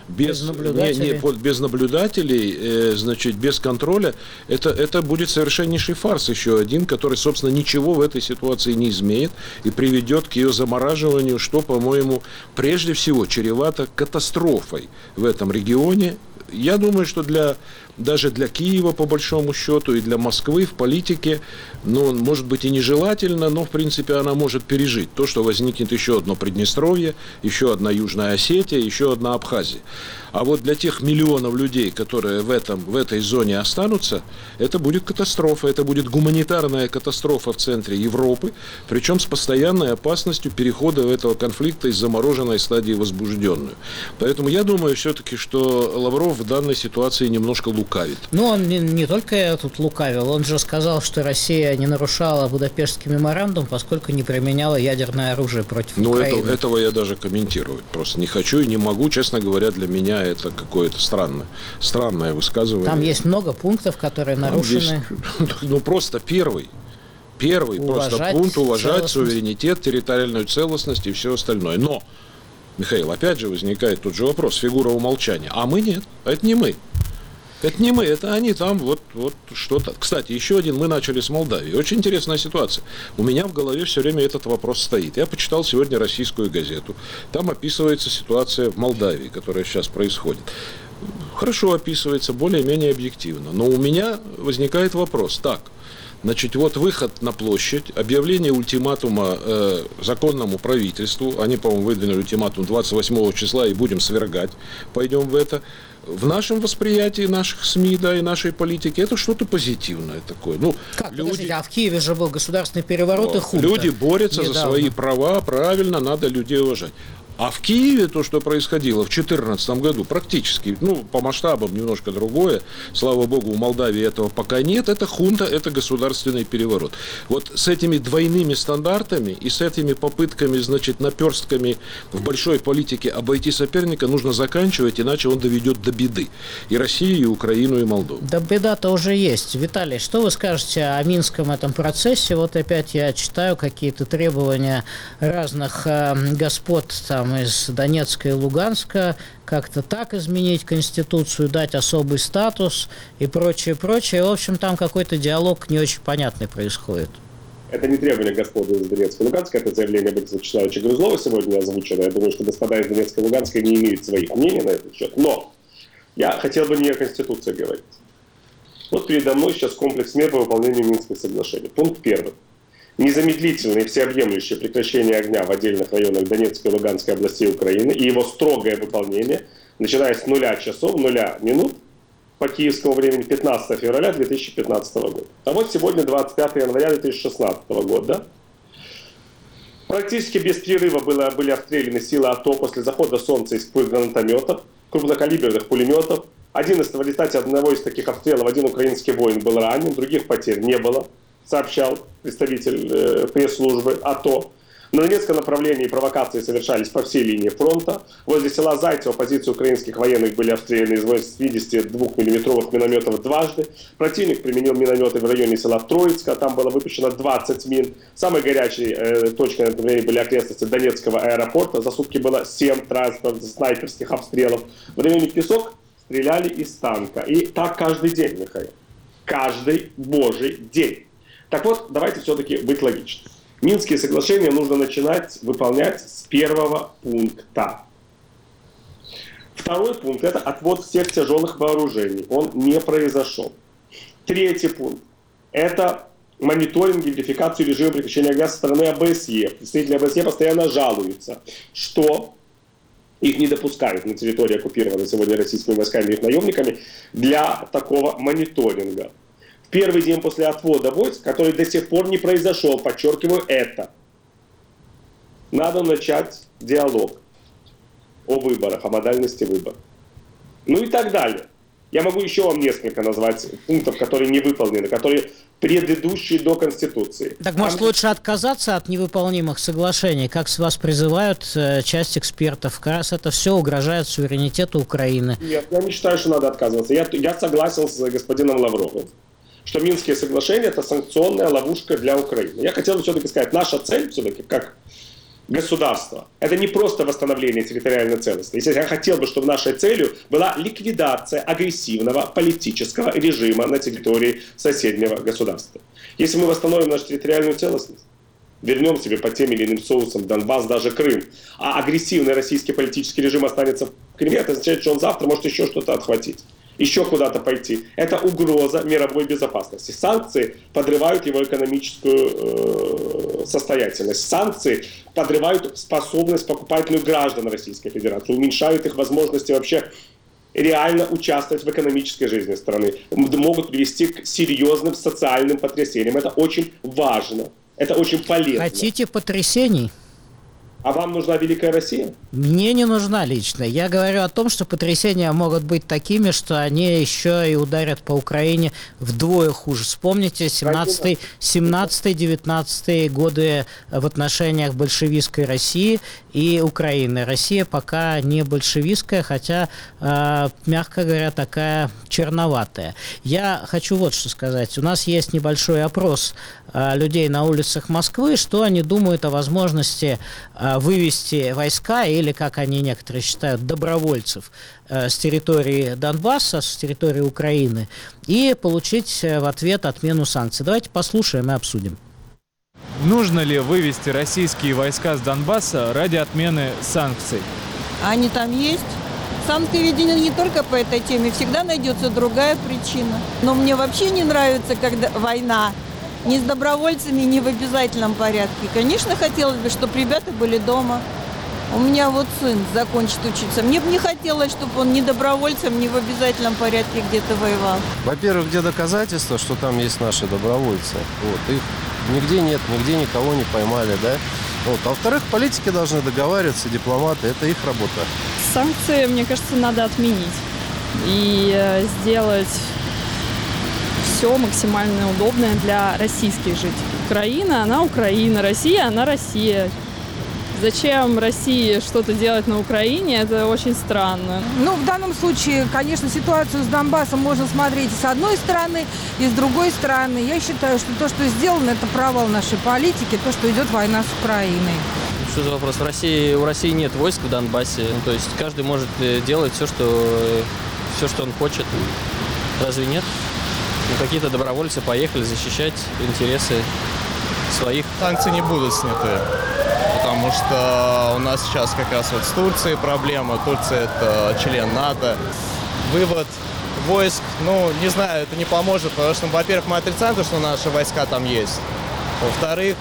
без, без наблюдателей, не, не, без наблюдателей э, значит, без контроля, это, это будет совершеннейший фарс еще один, который, собственно, ничего в этой ситуации не изменит и приведет к ее замораживанию, что, по-моему, прежде всего чревато катастрофой в этом регионе. Я думаю, что для, даже для Киева, по большому счету, и для Москвы в политике, ну, может быть и нежелательно, но, в принципе, она может пережить то, что возникнет еще одно Приднестровье, еще одна Южная Осетия, еще одна Абхазия. А вот для тех миллионов людей, которые в, этом, в этой зоне останутся, это будет катастрофа, это будет гуманитарная катастрофа в центре Европы, причем с постоянной опасностью перехода этого конфликта из замороженной стадии в возбужденную. Поэтому я думаю все-таки, что Лавров в данной ситуации немножко лукавит. Ну, он не, не только тут лукавил, он же сказал, что Россия не нарушала Будапештский меморандум, поскольку не применяла ядерное оружие против ну, Украины. Ну, это, этого я даже комментировать просто не хочу и не могу, честно говоря, для меня это какое-то странное, странное высказывание. Там есть много пунктов, которые Там нарушены. Есть, ну, просто первый. Первый уважать просто пункт – уважать суверенитет, территориальную целостность и все остальное. Но, Михаил, опять же возникает тот же вопрос, фигура умолчания. А мы нет, это не мы. Это не мы, это они там вот, вот что-то. Кстати, еще один, мы начали с Молдавии. Очень интересная ситуация. У меня в голове все время этот вопрос стоит. Я почитал сегодня российскую газету. Там описывается ситуация в Молдавии, которая сейчас происходит. Хорошо описывается, более-менее объективно. Но у меня возникает вопрос. Так, значит, вот выход на площадь, объявление ультиматума э, законному правительству. Они, по-моему, выдвинули ультиматум двадцать восьмого числа и будем свергать. Пойдем в это. В нашем восприятии наших СМИ, да, и нашей политики это что-то позитивное такое. Ну, как, люди... подождите, а в Киеве же был государственный переворот и хунта. Люди борются недавно за свои права, правильно, надо людей уважать. А в Киеве то, что происходило в две тысячи четырнадцатом году, практически, ну, по масштабам немножко другое, слава богу, у Молдавии этого пока нет, это хунта, это государственный переворот. Вот с этими двойными стандартами и с этими попытками, значит, наперстками в большой политике обойти соперника нужно заканчивать, иначе он доведет до беды и Россию, и Украину, и Молдову. Да беда-то уже есть. Виталий, что вы скажете о минском этом процессе? Вот опять я читаю какие-то требования разных э, господ там из Донецка и Луганска, как-то так изменить Конституцию, дать особый статус и прочее, прочее. В общем, там какой-то диалог не очень понятный происходит. Это не требование господы из Донецка и Луганска, это заявление Бориса Вячеславовича Грызлова сегодня озвучено. Я думаю, что господа из Донецка и Луганска не имеют своих мнений на этот счет. Но я хотел бы не о Конституции говорить. Вот передо мной сейчас комплекс мер по выполнению Минских соглашений. Пункт первый. Незамедлительное и всеобъемлющее прекращение огня в отдельных районах Донецкой и Луганской областей Украины и его строгое выполнение, начиная с нуля часов, нуля минут по киевскому времени пятнадцатого февраля две тысячи пятнадцатого года. А вот сегодня двадцать пятого января две тысячи шестнадцатого года. Практически без перерыва было, были обстреляны силы АТО после захода солнца из гранатометов, крупнокалиберных пулеметов. Один из, в результате одного из таких обстрелов один украинский воин был ранен, других потерь не было, сообщал представитель э, пресс-службы АТО. На Донецком направлении провокации совершались по всей линии фронта. Возле села Зайцево позиции украинских военных были обстреляны из восьмидесятидвухмиллиметровых минометов дважды. Противник применил минометы в районе села Троицка. Там было выпущено двадцать мин. Самой горячей э, точкой на направлении были окрестности Донецкого аэропорта. За сутки было семь транспортных снайперских обстрелов. В районе Песок стреляли из танка. И так каждый день, Михаил. Каждый божий день. Так вот, давайте все-таки быть логичными. Минские соглашения нужно начинать выполнять с первого пункта. Второй пункт – это отвод всех тяжелых вооружений. Он не произошел. Третий пункт – это мониторинг и верификацию режима прекращения огня со стороны ОБСЕ. Представители ОБСЕ постоянно жалуются, что их не допускают на территории, оккупированной сегодня российскими войсками и их наемниками, для такого мониторинга. Первый день после отвода войск, который до сих пор не произошел, подчеркиваю это, надо начать диалог о выборах, о модальности выборов. Ну и так далее. Я могу еще вам несколько назвать пунктов, которые не выполнены, которые предыдущие до Конституции. Так может Там... лучше отказаться от невыполнимых соглашений, как с вас призывают э, часть экспертов? Как раз это все угрожает суверенитету Украины. Нет, я не считаю, что надо отказываться. Я, я согласен с господином Лавровым, что Минские соглашения – это санкционная ловушка для Украины. Я хотел бы все-таки сказать, наша цель все-таки, как государства. Это не просто восстановление территориальной целостности. Если я хотел бы, чтобы нашей целью была ликвидация агрессивного политического режима на территории соседнего государства. Если мы восстановим нашу территориальную целостность, вернем себе по тем или иным соусам Донбасс, даже Крым, а агрессивный российский политический режим останется в Крыме, это означает, что он завтра может еще что-то отхватить, еще куда-то пойти. Это угроза мировой безопасности. Санкции подрывают его экономическую э, состоятельность. Санкции подрывают способность покупательную граждан Российской Федерации, уменьшают их возможности вообще реально участвовать в экономической жизни страны, могут привести к серьезным социальным потрясениям. Это очень важно. Это очень полезно. Хотите потрясений? А вам нужна Великая Россия? Мне не нужна лично. Я говорю о том, что потрясения могут быть такими, что они еще и ударят по Украине вдвое хуже. Вспомните семнадцатый-девятнадцатый годы в отношениях большевистской России и Украины. Россия пока не большевистская, хотя, э, мягко говоря, такая черноватая. Я хочу вот что сказать. У нас есть небольшой опрос э, людей на улицах Москвы, что они думают о возможности э, вывести войска, или, как они некоторые считают, добровольцев э, с территории Донбасса, с территории Украины, и получить в ответ отмену санкций. Давайте послушаем и обсудим. Нужно ли вывести российские войска с Донбасса ради отмены санкций? Они там есть. Санкции введены не только по этой теме, всегда найдется другая причина. Но мне вообще не нравится, когда война ни с добровольцами, ни в обязательном порядке. Конечно, хотелось бы, чтобы ребята были дома. У меня вот сын закончит учиться. Мне бы не хотелось, чтобы он ни добровольцем, ни в обязательном порядке где-то воевал. Во-первых, где доказательства, что там есть наши добровольцы? Вот, их нигде нет, нигде никого не поймали, да? Вот. А во-вторых, политики должны договариваться, дипломаты, это их работа. Санкции, мне кажется, надо отменить и э, сделать все максимально удобное для российских жителей. Украина, она Украина, Россия, она Россия. Зачем России что-то делать на Украине, это очень странно. Ну, в данном случае, конечно, ситуацию с Донбассом можно смотреть и с одной стороны, и с другой стороны. Я считаю, что то, что сделано, это провал нашей политики, то, что идет война с Украиной. Что за вопрос? В России, у России нет войск в Донбассе, ну, то есть каждый может делать все, что, все, что он хочет. Разве нет? Ну, какие-то добровольцы поехали защищать интересы своих. Санкции не будут сняты, потому что у нас сейчас как раз вот с Турцией проблема. Турция – это член НАТО. Вывод войск, ну, не знаю, это не поможет, потому что, во-первых, мы отрицаем то, что наши войска там есть. Во-вторых,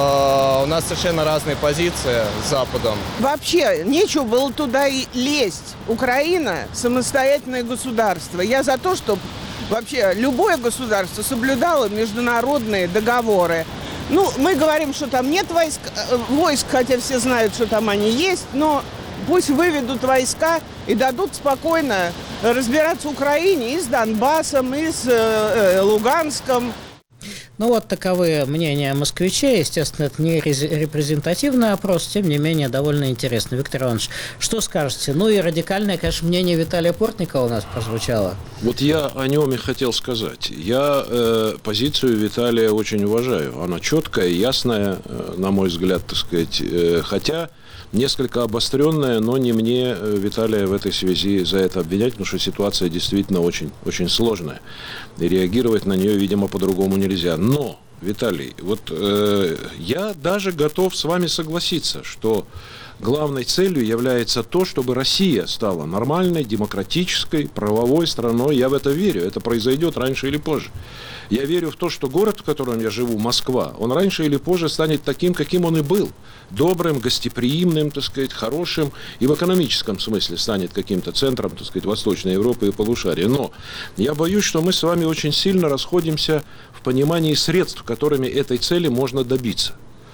у нас совершенно разные позиции с Западом. Вообще нечего было туда и лезть. Украина – самостоятельное государство. Я за то, чтобы вообще любое государство соблюдало международные договоры. Ну, мы говорим, что там нет войск, войск, хотя все знают, что там они есть, но пусть выведут войска и дадут спокойно разбираться Украине и с Донбассом, и с э, Луганском. Ну вот таковы мнения москвичей. Естественно, это не репрезентативный опрос, тем не менее довольно интересно. Виктор Иванович, что скажете? Ну и радикальное, конечно, мнение Виталия Портникова у нас прозвучало. Вот я о нем и хотел сказать. Я э, позицию Виталия очень уважаю. Она четкая, ясная, э, на мой взгляд, так сказать. Э, хотя несколько обостренная, но не мне Виталия в этой связи за это обвинять, потому что ситуация действительно очень, очень сложная. И реагировать на нее, видимо, по-другому нельзя. Но, Виталий, вот э, я даже готов с вами согласиться, что главной целью является то, чтобы Россия стала нормальной, демократической, правовой страной. Я в это верю. Это произойдет раньше или позже. Я верю в то, что город, в котором я живу, Москва, он раньше или позже станет таким, каким он и был. Добрым, гостеприимным, так сказать, хорошим. И в экономическом смысле станет каким-то центром, так сказать, Восточной Европы и полушария. Но я боюсь, что мы с вами очень сильно расходимся в понимании средств, которыми этой цели можно добиться.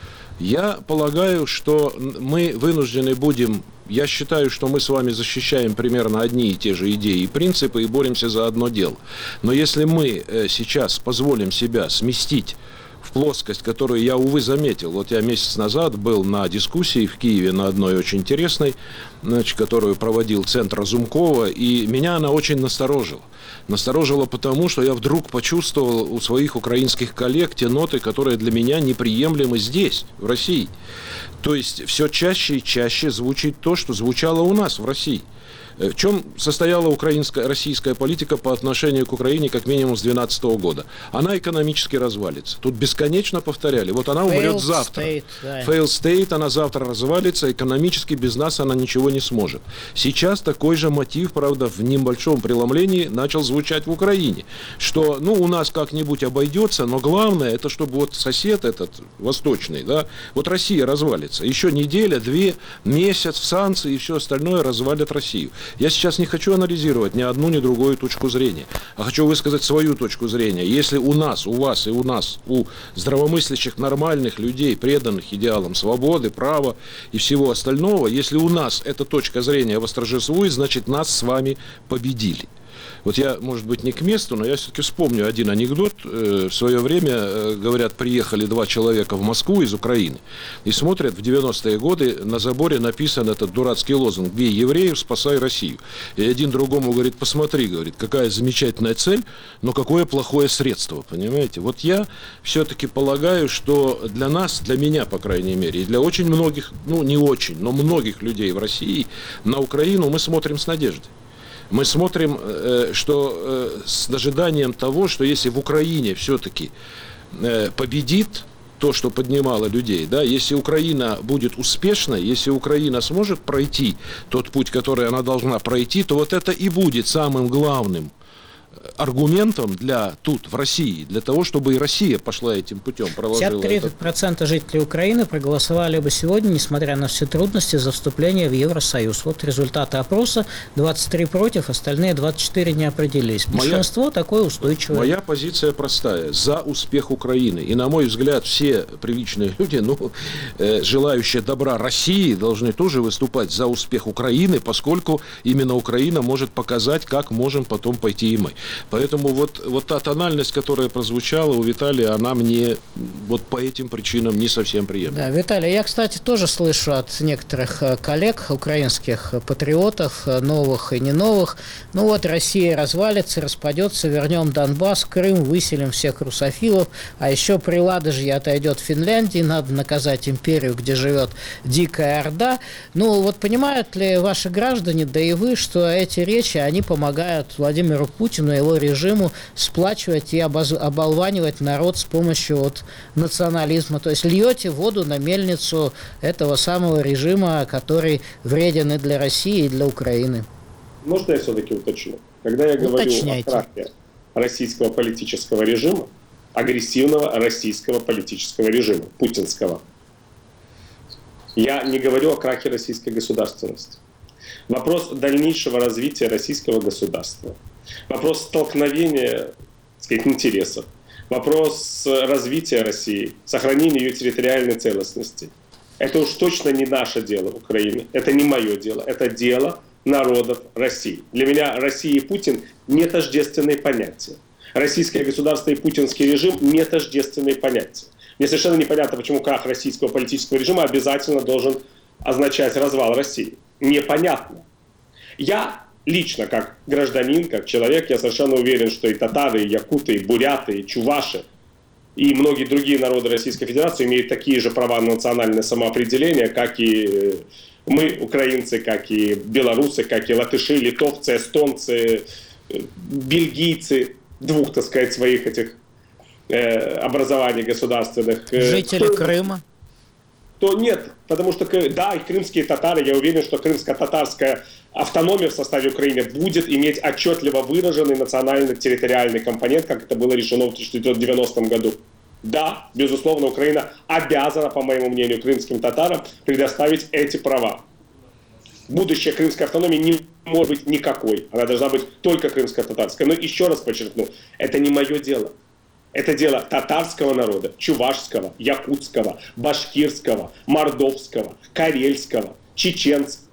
Я полагаю, что мы вынуждены будем, я считаю, что мы с вами защищаем примерно одни и те же идеи и принципы и боремся за одно дело. Но если мы сейчас позволим себя сместить в плоскость, которую я, увы, заметил. Вот я месяц назад был на дискуссии в Киеве, на одной очень интересной, значит, которую проводил Центр Разумкова, и меня она очень насторожила. Насторожила потому, что я вдруг почувствовал у своих украинских коллег те ноты, которые для меня неприемлемы здесь, в России. То есть все чаще и чаще звучит то, что звучало у нас в России. В чем состояла украинская, российская политика по отношению к Украине как минимум с две тысячи двенадцатого года? Она экономически развалится. Тут бесконечно повторяли. Вот она умрет Failed завтра. State, да. Failed state, она завтра развалится. Экономически без нас она ничего не сможет. Сейчас такой же мотив, правда, в небольшом преломлении начал звучать в Украине. Что, ну, у нас как-нибудь обойдется, но главное, это чтобы вот сосед этот, восточный, да, вот Россия развалится. Еще неделя, две, месяц, санкции и все остальное развалит Россию. Я сейчас не хочу анализировать ни одну, ни другую точку зрения, а хочу высказать свою точку зрения. Если у нас, у вас и у нас, у здравомыслящих, нормальных людей, преданных идеалам свободы, права и всего остального, если у нас эта точка зрения восторжествует, значит, нас с вами победили. Вот я, может быть, не к месту, но я все-таки вспомню один анекдот. В свое время, говорят, приехали два человека в Москву из Украины и смотрят, в девяностые годы на заборе написан этот дурацкий лозунг «Бей евреев, спасай Россию». И один другому говорит: посмотри, говорит, какая замечательная цель, но какое плохое средство, понимаете? Вот я все-таки полагаю, что для нас, для меня, по крайней мере, и для очень многих, ну не очень, но многих людей в России, на Украину мы смотрим с надеждой. Мы смотрим, что с ожиданием того, что если в Украине все-таки победит то, что поднимало людей, да, если Украина будет успешной, если Украина сможет пройти тот путь, который она должна пройти, то вот это и будет самым главным аргументом для тут, в России, для того, чтобы и Россия пошла этим путем, проложила пятьдесят три процента жителей Украины проголосовали бы сегодня, несмотря на все трудности, за вступление в Евросоюз. Вот результаты опроса: двадцать три против, остальные двадцать четыре не определились. Большинство моя, такое устойчивое. Моя позиция простая: за успех Украины. И, на мой взгляд, все приличные люди, ну, э, желающие добра России, должны тоже выступать за успех Украины, поскольку именно Украина может показать, как можем потом пойти и мы. Поэтому вот, вот та тональность, которая прозвучала у Виталия, она мне вот по этим причинам не совсем приемлема. Да, Виталий, я, кстати, тоже слышу от некоторых коллег, украинских патриотов, новых и не новых: ну вот Россия развалится, распадется, вернем Донбасс, Крым, выселим всех русофилов, а еще при Ладожье отойдет Финляндии, надо наказать империю, где живет дикая орда. Ну вот понимают ли ваши граждане, да и вы, что эти речи, они помогают Владимиру Путину и его режиму сплачивать и оболванивать народ с помощью вот национализма? То есть льете воду на мельницу этого самого режима, который вреден и для России, и для Украины. Можно я все-таки уточню? Когда я говорю Уточняйте. о крахе российского политического режима, агрессивного российского политического режима, путинского, я не говорю о крахе российской государственности. Вопрос дальнейшего развития российского государства, вопрос столкновения, так сказать, интересов, вопрос развития России, сохранения ее территориальной целостности. Это уж точно не наше дело Украины, это не мое дело, это дело народов России. Для меня Россия и Путин не тождественные понятия. Российское государство и путинский режим не тождественные понятия. Мне совершенно непонятно, почему крах российского политического режима обязательно должен означать развал России. Непонятно. Я лично, как гражданин, как человек, я совершенно уверен, что и татары, и якуты, и буряты, и чуваши, и многие другие народы Российской Федерации имеют такие же права на национальное самоопределение, как и мы, украинцы, как и белорусы, как и латыши, литовцы, эстонцы, бельгийцы, двух, так сказать, своих этих э, образований государственных. Жители кто, Крыма? То нет, потому что, да, и крымские татары, я уверен, что крымско-татарская автономия в составе Украины будет иметь отчетливо выраженный национально-территориальный компонент, как это было решено в тысяча девятьсот девяностом году. Да, безусловно, Украина обязана, по моему мнению, крымским татарам предоставить эти права. Будущее крымской автономии не может быть никакой. Она должна быть только крымско-татарская. Но еще раз подчеркну, это не мое дело. Это дело татарского народа, чувашского, якутского, башкирского, мордовского, карельского, чеченского,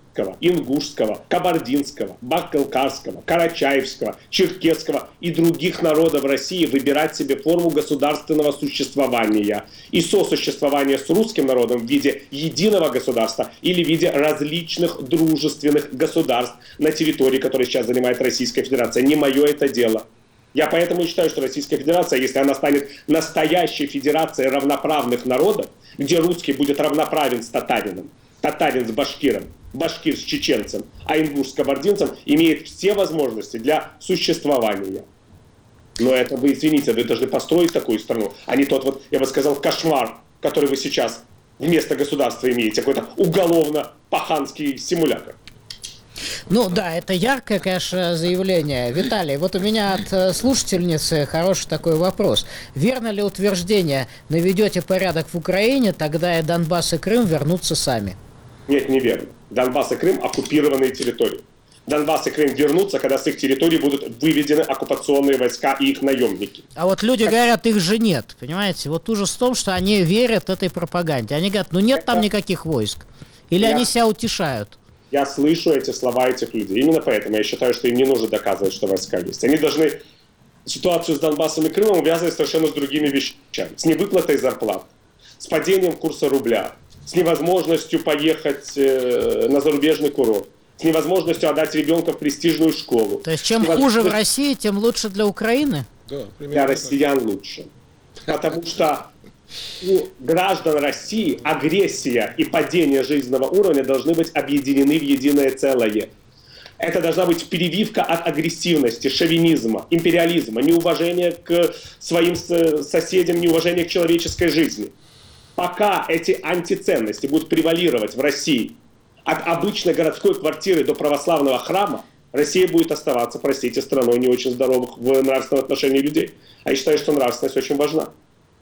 ингушского, кабардинского, бакалкарского, карачаевского, черкесского и других народов России выбирать себе форму государственного существования и сосуществования с русским народом в виде единого государства или в виде различных дружественных государств на территории, которые сейчас занимает Российская Федерация. Не мое это дело. Я поэтому считаю, что Российская Федерация, если она станет настоящей федерацией равноправных народов, где русский будет равноправен с татарином, татарин с башкиром, башкир с чеченцем, а ингуш с кабардинцем, имеет все возможности для существования. Но это вы, извините, вы должны построить такую страну, а не тот вот, я бы сказал, кошмар, который вы сейчас вместо государства имеете, какой-то уголовно-паханский симулятор. Ну да, это яркое, конечно, заявление. Виталий, вот у меня от слушательницы хороший такой вопрос. Верно ли утверждение: наведете порядок в Украине, тогда и Донбасс и Крым вернутся сами? Нет, неверно. Донбасс и Крым – оккупированные территории. Донбасс и Крым вернутся, когда с их территорий будут выведены оккупационные войска и их наемники. А вот люди как... говорят, их же нет, понимаете? Вот ужас в том, что они верят этой пропаганде. Они говорят, ну нет там никаких войск. Или Я... они себя утешают. Я слышу эти слова этих людей. Именно поэтому я считаю, что им не нужно доказывать, что войска есть. Они должны ситуацию с Донбассом и Крымом увязывать совершенно с другими вещами. С невыплатой зарплат, с падением курса рубля, с невозможностью поехать э, на зарубежный курорт, с невозможностью отдать ребенка в престижную школу. То есть чем хуже в России, тем лучше для Украины? Да, для россиян лучше. Потому что у граждан России агрессия и падение жизненного уровня должны быть объединены в единое целое. Это должна быть перевивка от агрессивности, шовинизма, империализма, неуважения к своим соседям, неуважения к человеческой жизни. Пока эти антиценности будут превалировать в России от обычной городской квартиры до православного храма, Россия будет оставаться, простите, страной не очень здоровых в нравственном отношении людей. А я считаю, что нравственность очень важна.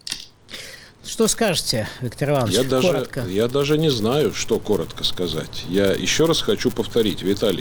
Что скажете, Виктор Иванович, я даже, коротко? Я даже не знаю, что коротко сказать. Я еще раз хочу повторить, Виталий.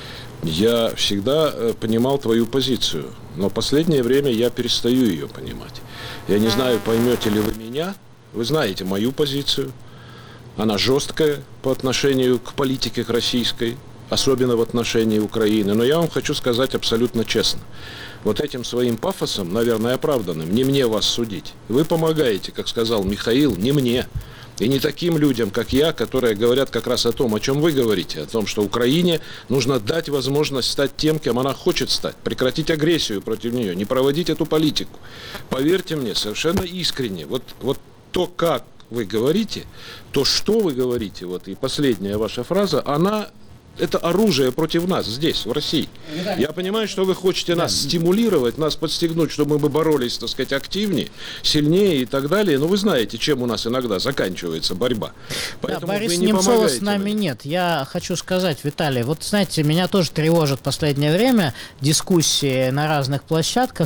Я всегда понимал твою позицию, но в последнее время я перестаю ее понимать. Я не знаю, поймете ли вы меня. Вы знаете мою позицию. Она жесткая по отношению к политике к российской, особенно в отношении Украины. Но я вам хочу сказать абсолютно честно. Вот этим своим пафосом, наверное, оправданным, не мне вас судить. Вы помогаете, как сказал Михаил, не мне. И не таким людям, как я, которые говорят как раз о том, о чем вы говорите. О том, что Украине нужно дать возможность стать тем, кем она хочет стать. Прекратить агрессию против нее, не проводить эту политику. Поверьте мне, совершенно искренне. Вот, вот то, как вы говорите, то, что вы говорите, вот и последняя ваша фраза, она... Это оружие против нас здесь, в России. Я понимаю, что вы хотите нас стимулировать, нас подстегнуть, чтобы мы боролись, так сказать, активнее, сильнее и так далее. Но вы знаете, чем у нас иногда заканчивается борьба. Поэтому да, Борис вы не Немцова с нами мне. нет. Я хочу сказать, Виталий, вот знаете, меня тоже тревожит в последнее время дискуссии на разных площадках,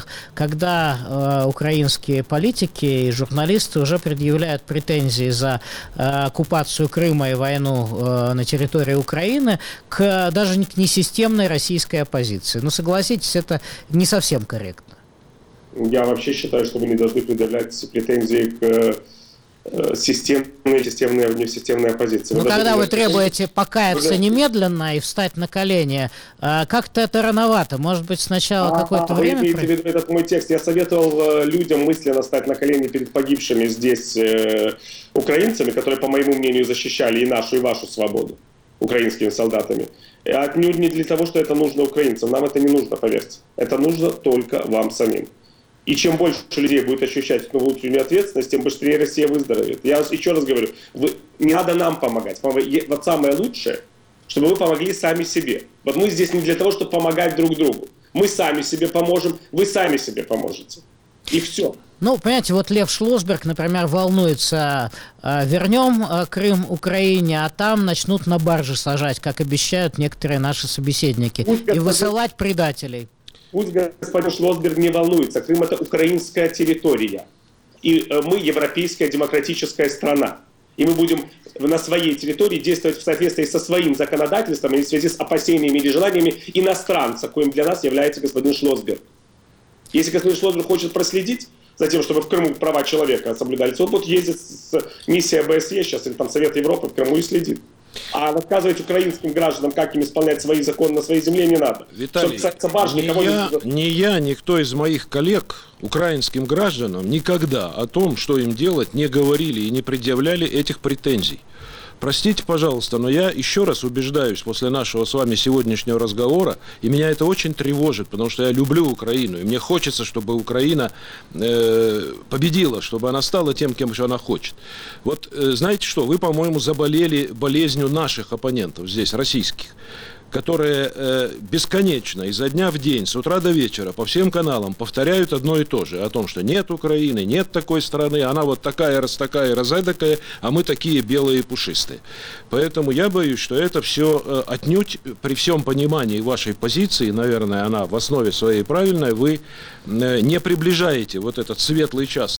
когда э, украинские политики и журналисты уже предъявляют претензии за э, оккупацию Крыма и войну э, на территории Украины к даже к несистемной российской оппозиции. Но согласитесь, это не совсем корректно. Я вообще считаю, что вы не должны предъявлять претензии к э, системной, системной, внесистемной оппозиции. Но когда вы требуете покаяться вы... немедленно и встать на колени, э, как-то это рановато. Может быть, сначала а, какое-то а, время... Вы имеете в виду этот мой текст. Я советовал людям мысленно стать на колени перед погибшими здесь э, украинцами, которые, по моему мнению, защищали и нашу, и вашу свободу. Украинскими солдатами. Отнюдь не для того, что это нужно украинцам. Нам это не нужно, поверьте. Это нужно только вам самим. И чем больше людей будет ощущать эту внутреннюю ответственность, тем быстрее Россия выздоровеет. Я еще раз говорю, вы, не надо нам помогать. Вот самое лучшее, чтобы вы помогли сами себе. Вот мы здесь не для того, чтобы помогать друг другу. Мы сами себе поможем, вы сами себе поможете. И все. Ну, понимаете, вот Лев Шлосберг, например, волнуется, вернем Крым Украине, а там начнут на баржи сажать, как обещают некоторые наши собеседники, пусть, и господин, высылать предателей. Пусть господин Шлосберг не волнуется. Крым – это украинская территория. И мы европейская демократическая страна. И мы будем на своей территории действовать в соответствии со своим законодательством и в связи с опасениями или желаниями иностранца, коим для нас является господин Шлосберг. Если господин Шлосберг хочет проследить за тем, чтобы в Крыму права человека соблюдались, он будет ездить с миссией ОБСЕ сейчас, или там Совет Европы в Крыму и следит. А рассказывать украинским гражданам, как им исполнять свои законы на своей земле, не надо. Виталий, барж, ни, никого я, не... ни я, никто из моих коллег украинским гражданам никогда о том, что им делать, не говорили и не предъявляли этих претензий. Простите, пожалуйста, но я еще раз убеждаюсь после нашего с вами сегодняшнего разговора, и меня это очень тревожит, потому что я люблю Украину, и мне хочется, чтобы Украина э, победила, чтобы она стала тем, кем же она хочет. Вот э, знаете что, вы, по-моему, заболели болезнью наших оппонентов здесь, российских, которые э, бесконечно, изо дня в день, с утра до вечера, по всем каналам повторяют одно и то же, о том, что нет Украины, нет такой страны, она вот такая, раз такая, раз эдакая, а мы такие белые и пушистые. Поэтому я боюсь, что это все э, отнюдь, при всем понимании вашей позиции, наверное, она в основе своей правильная, вы э, не приближаете вот этот светлый час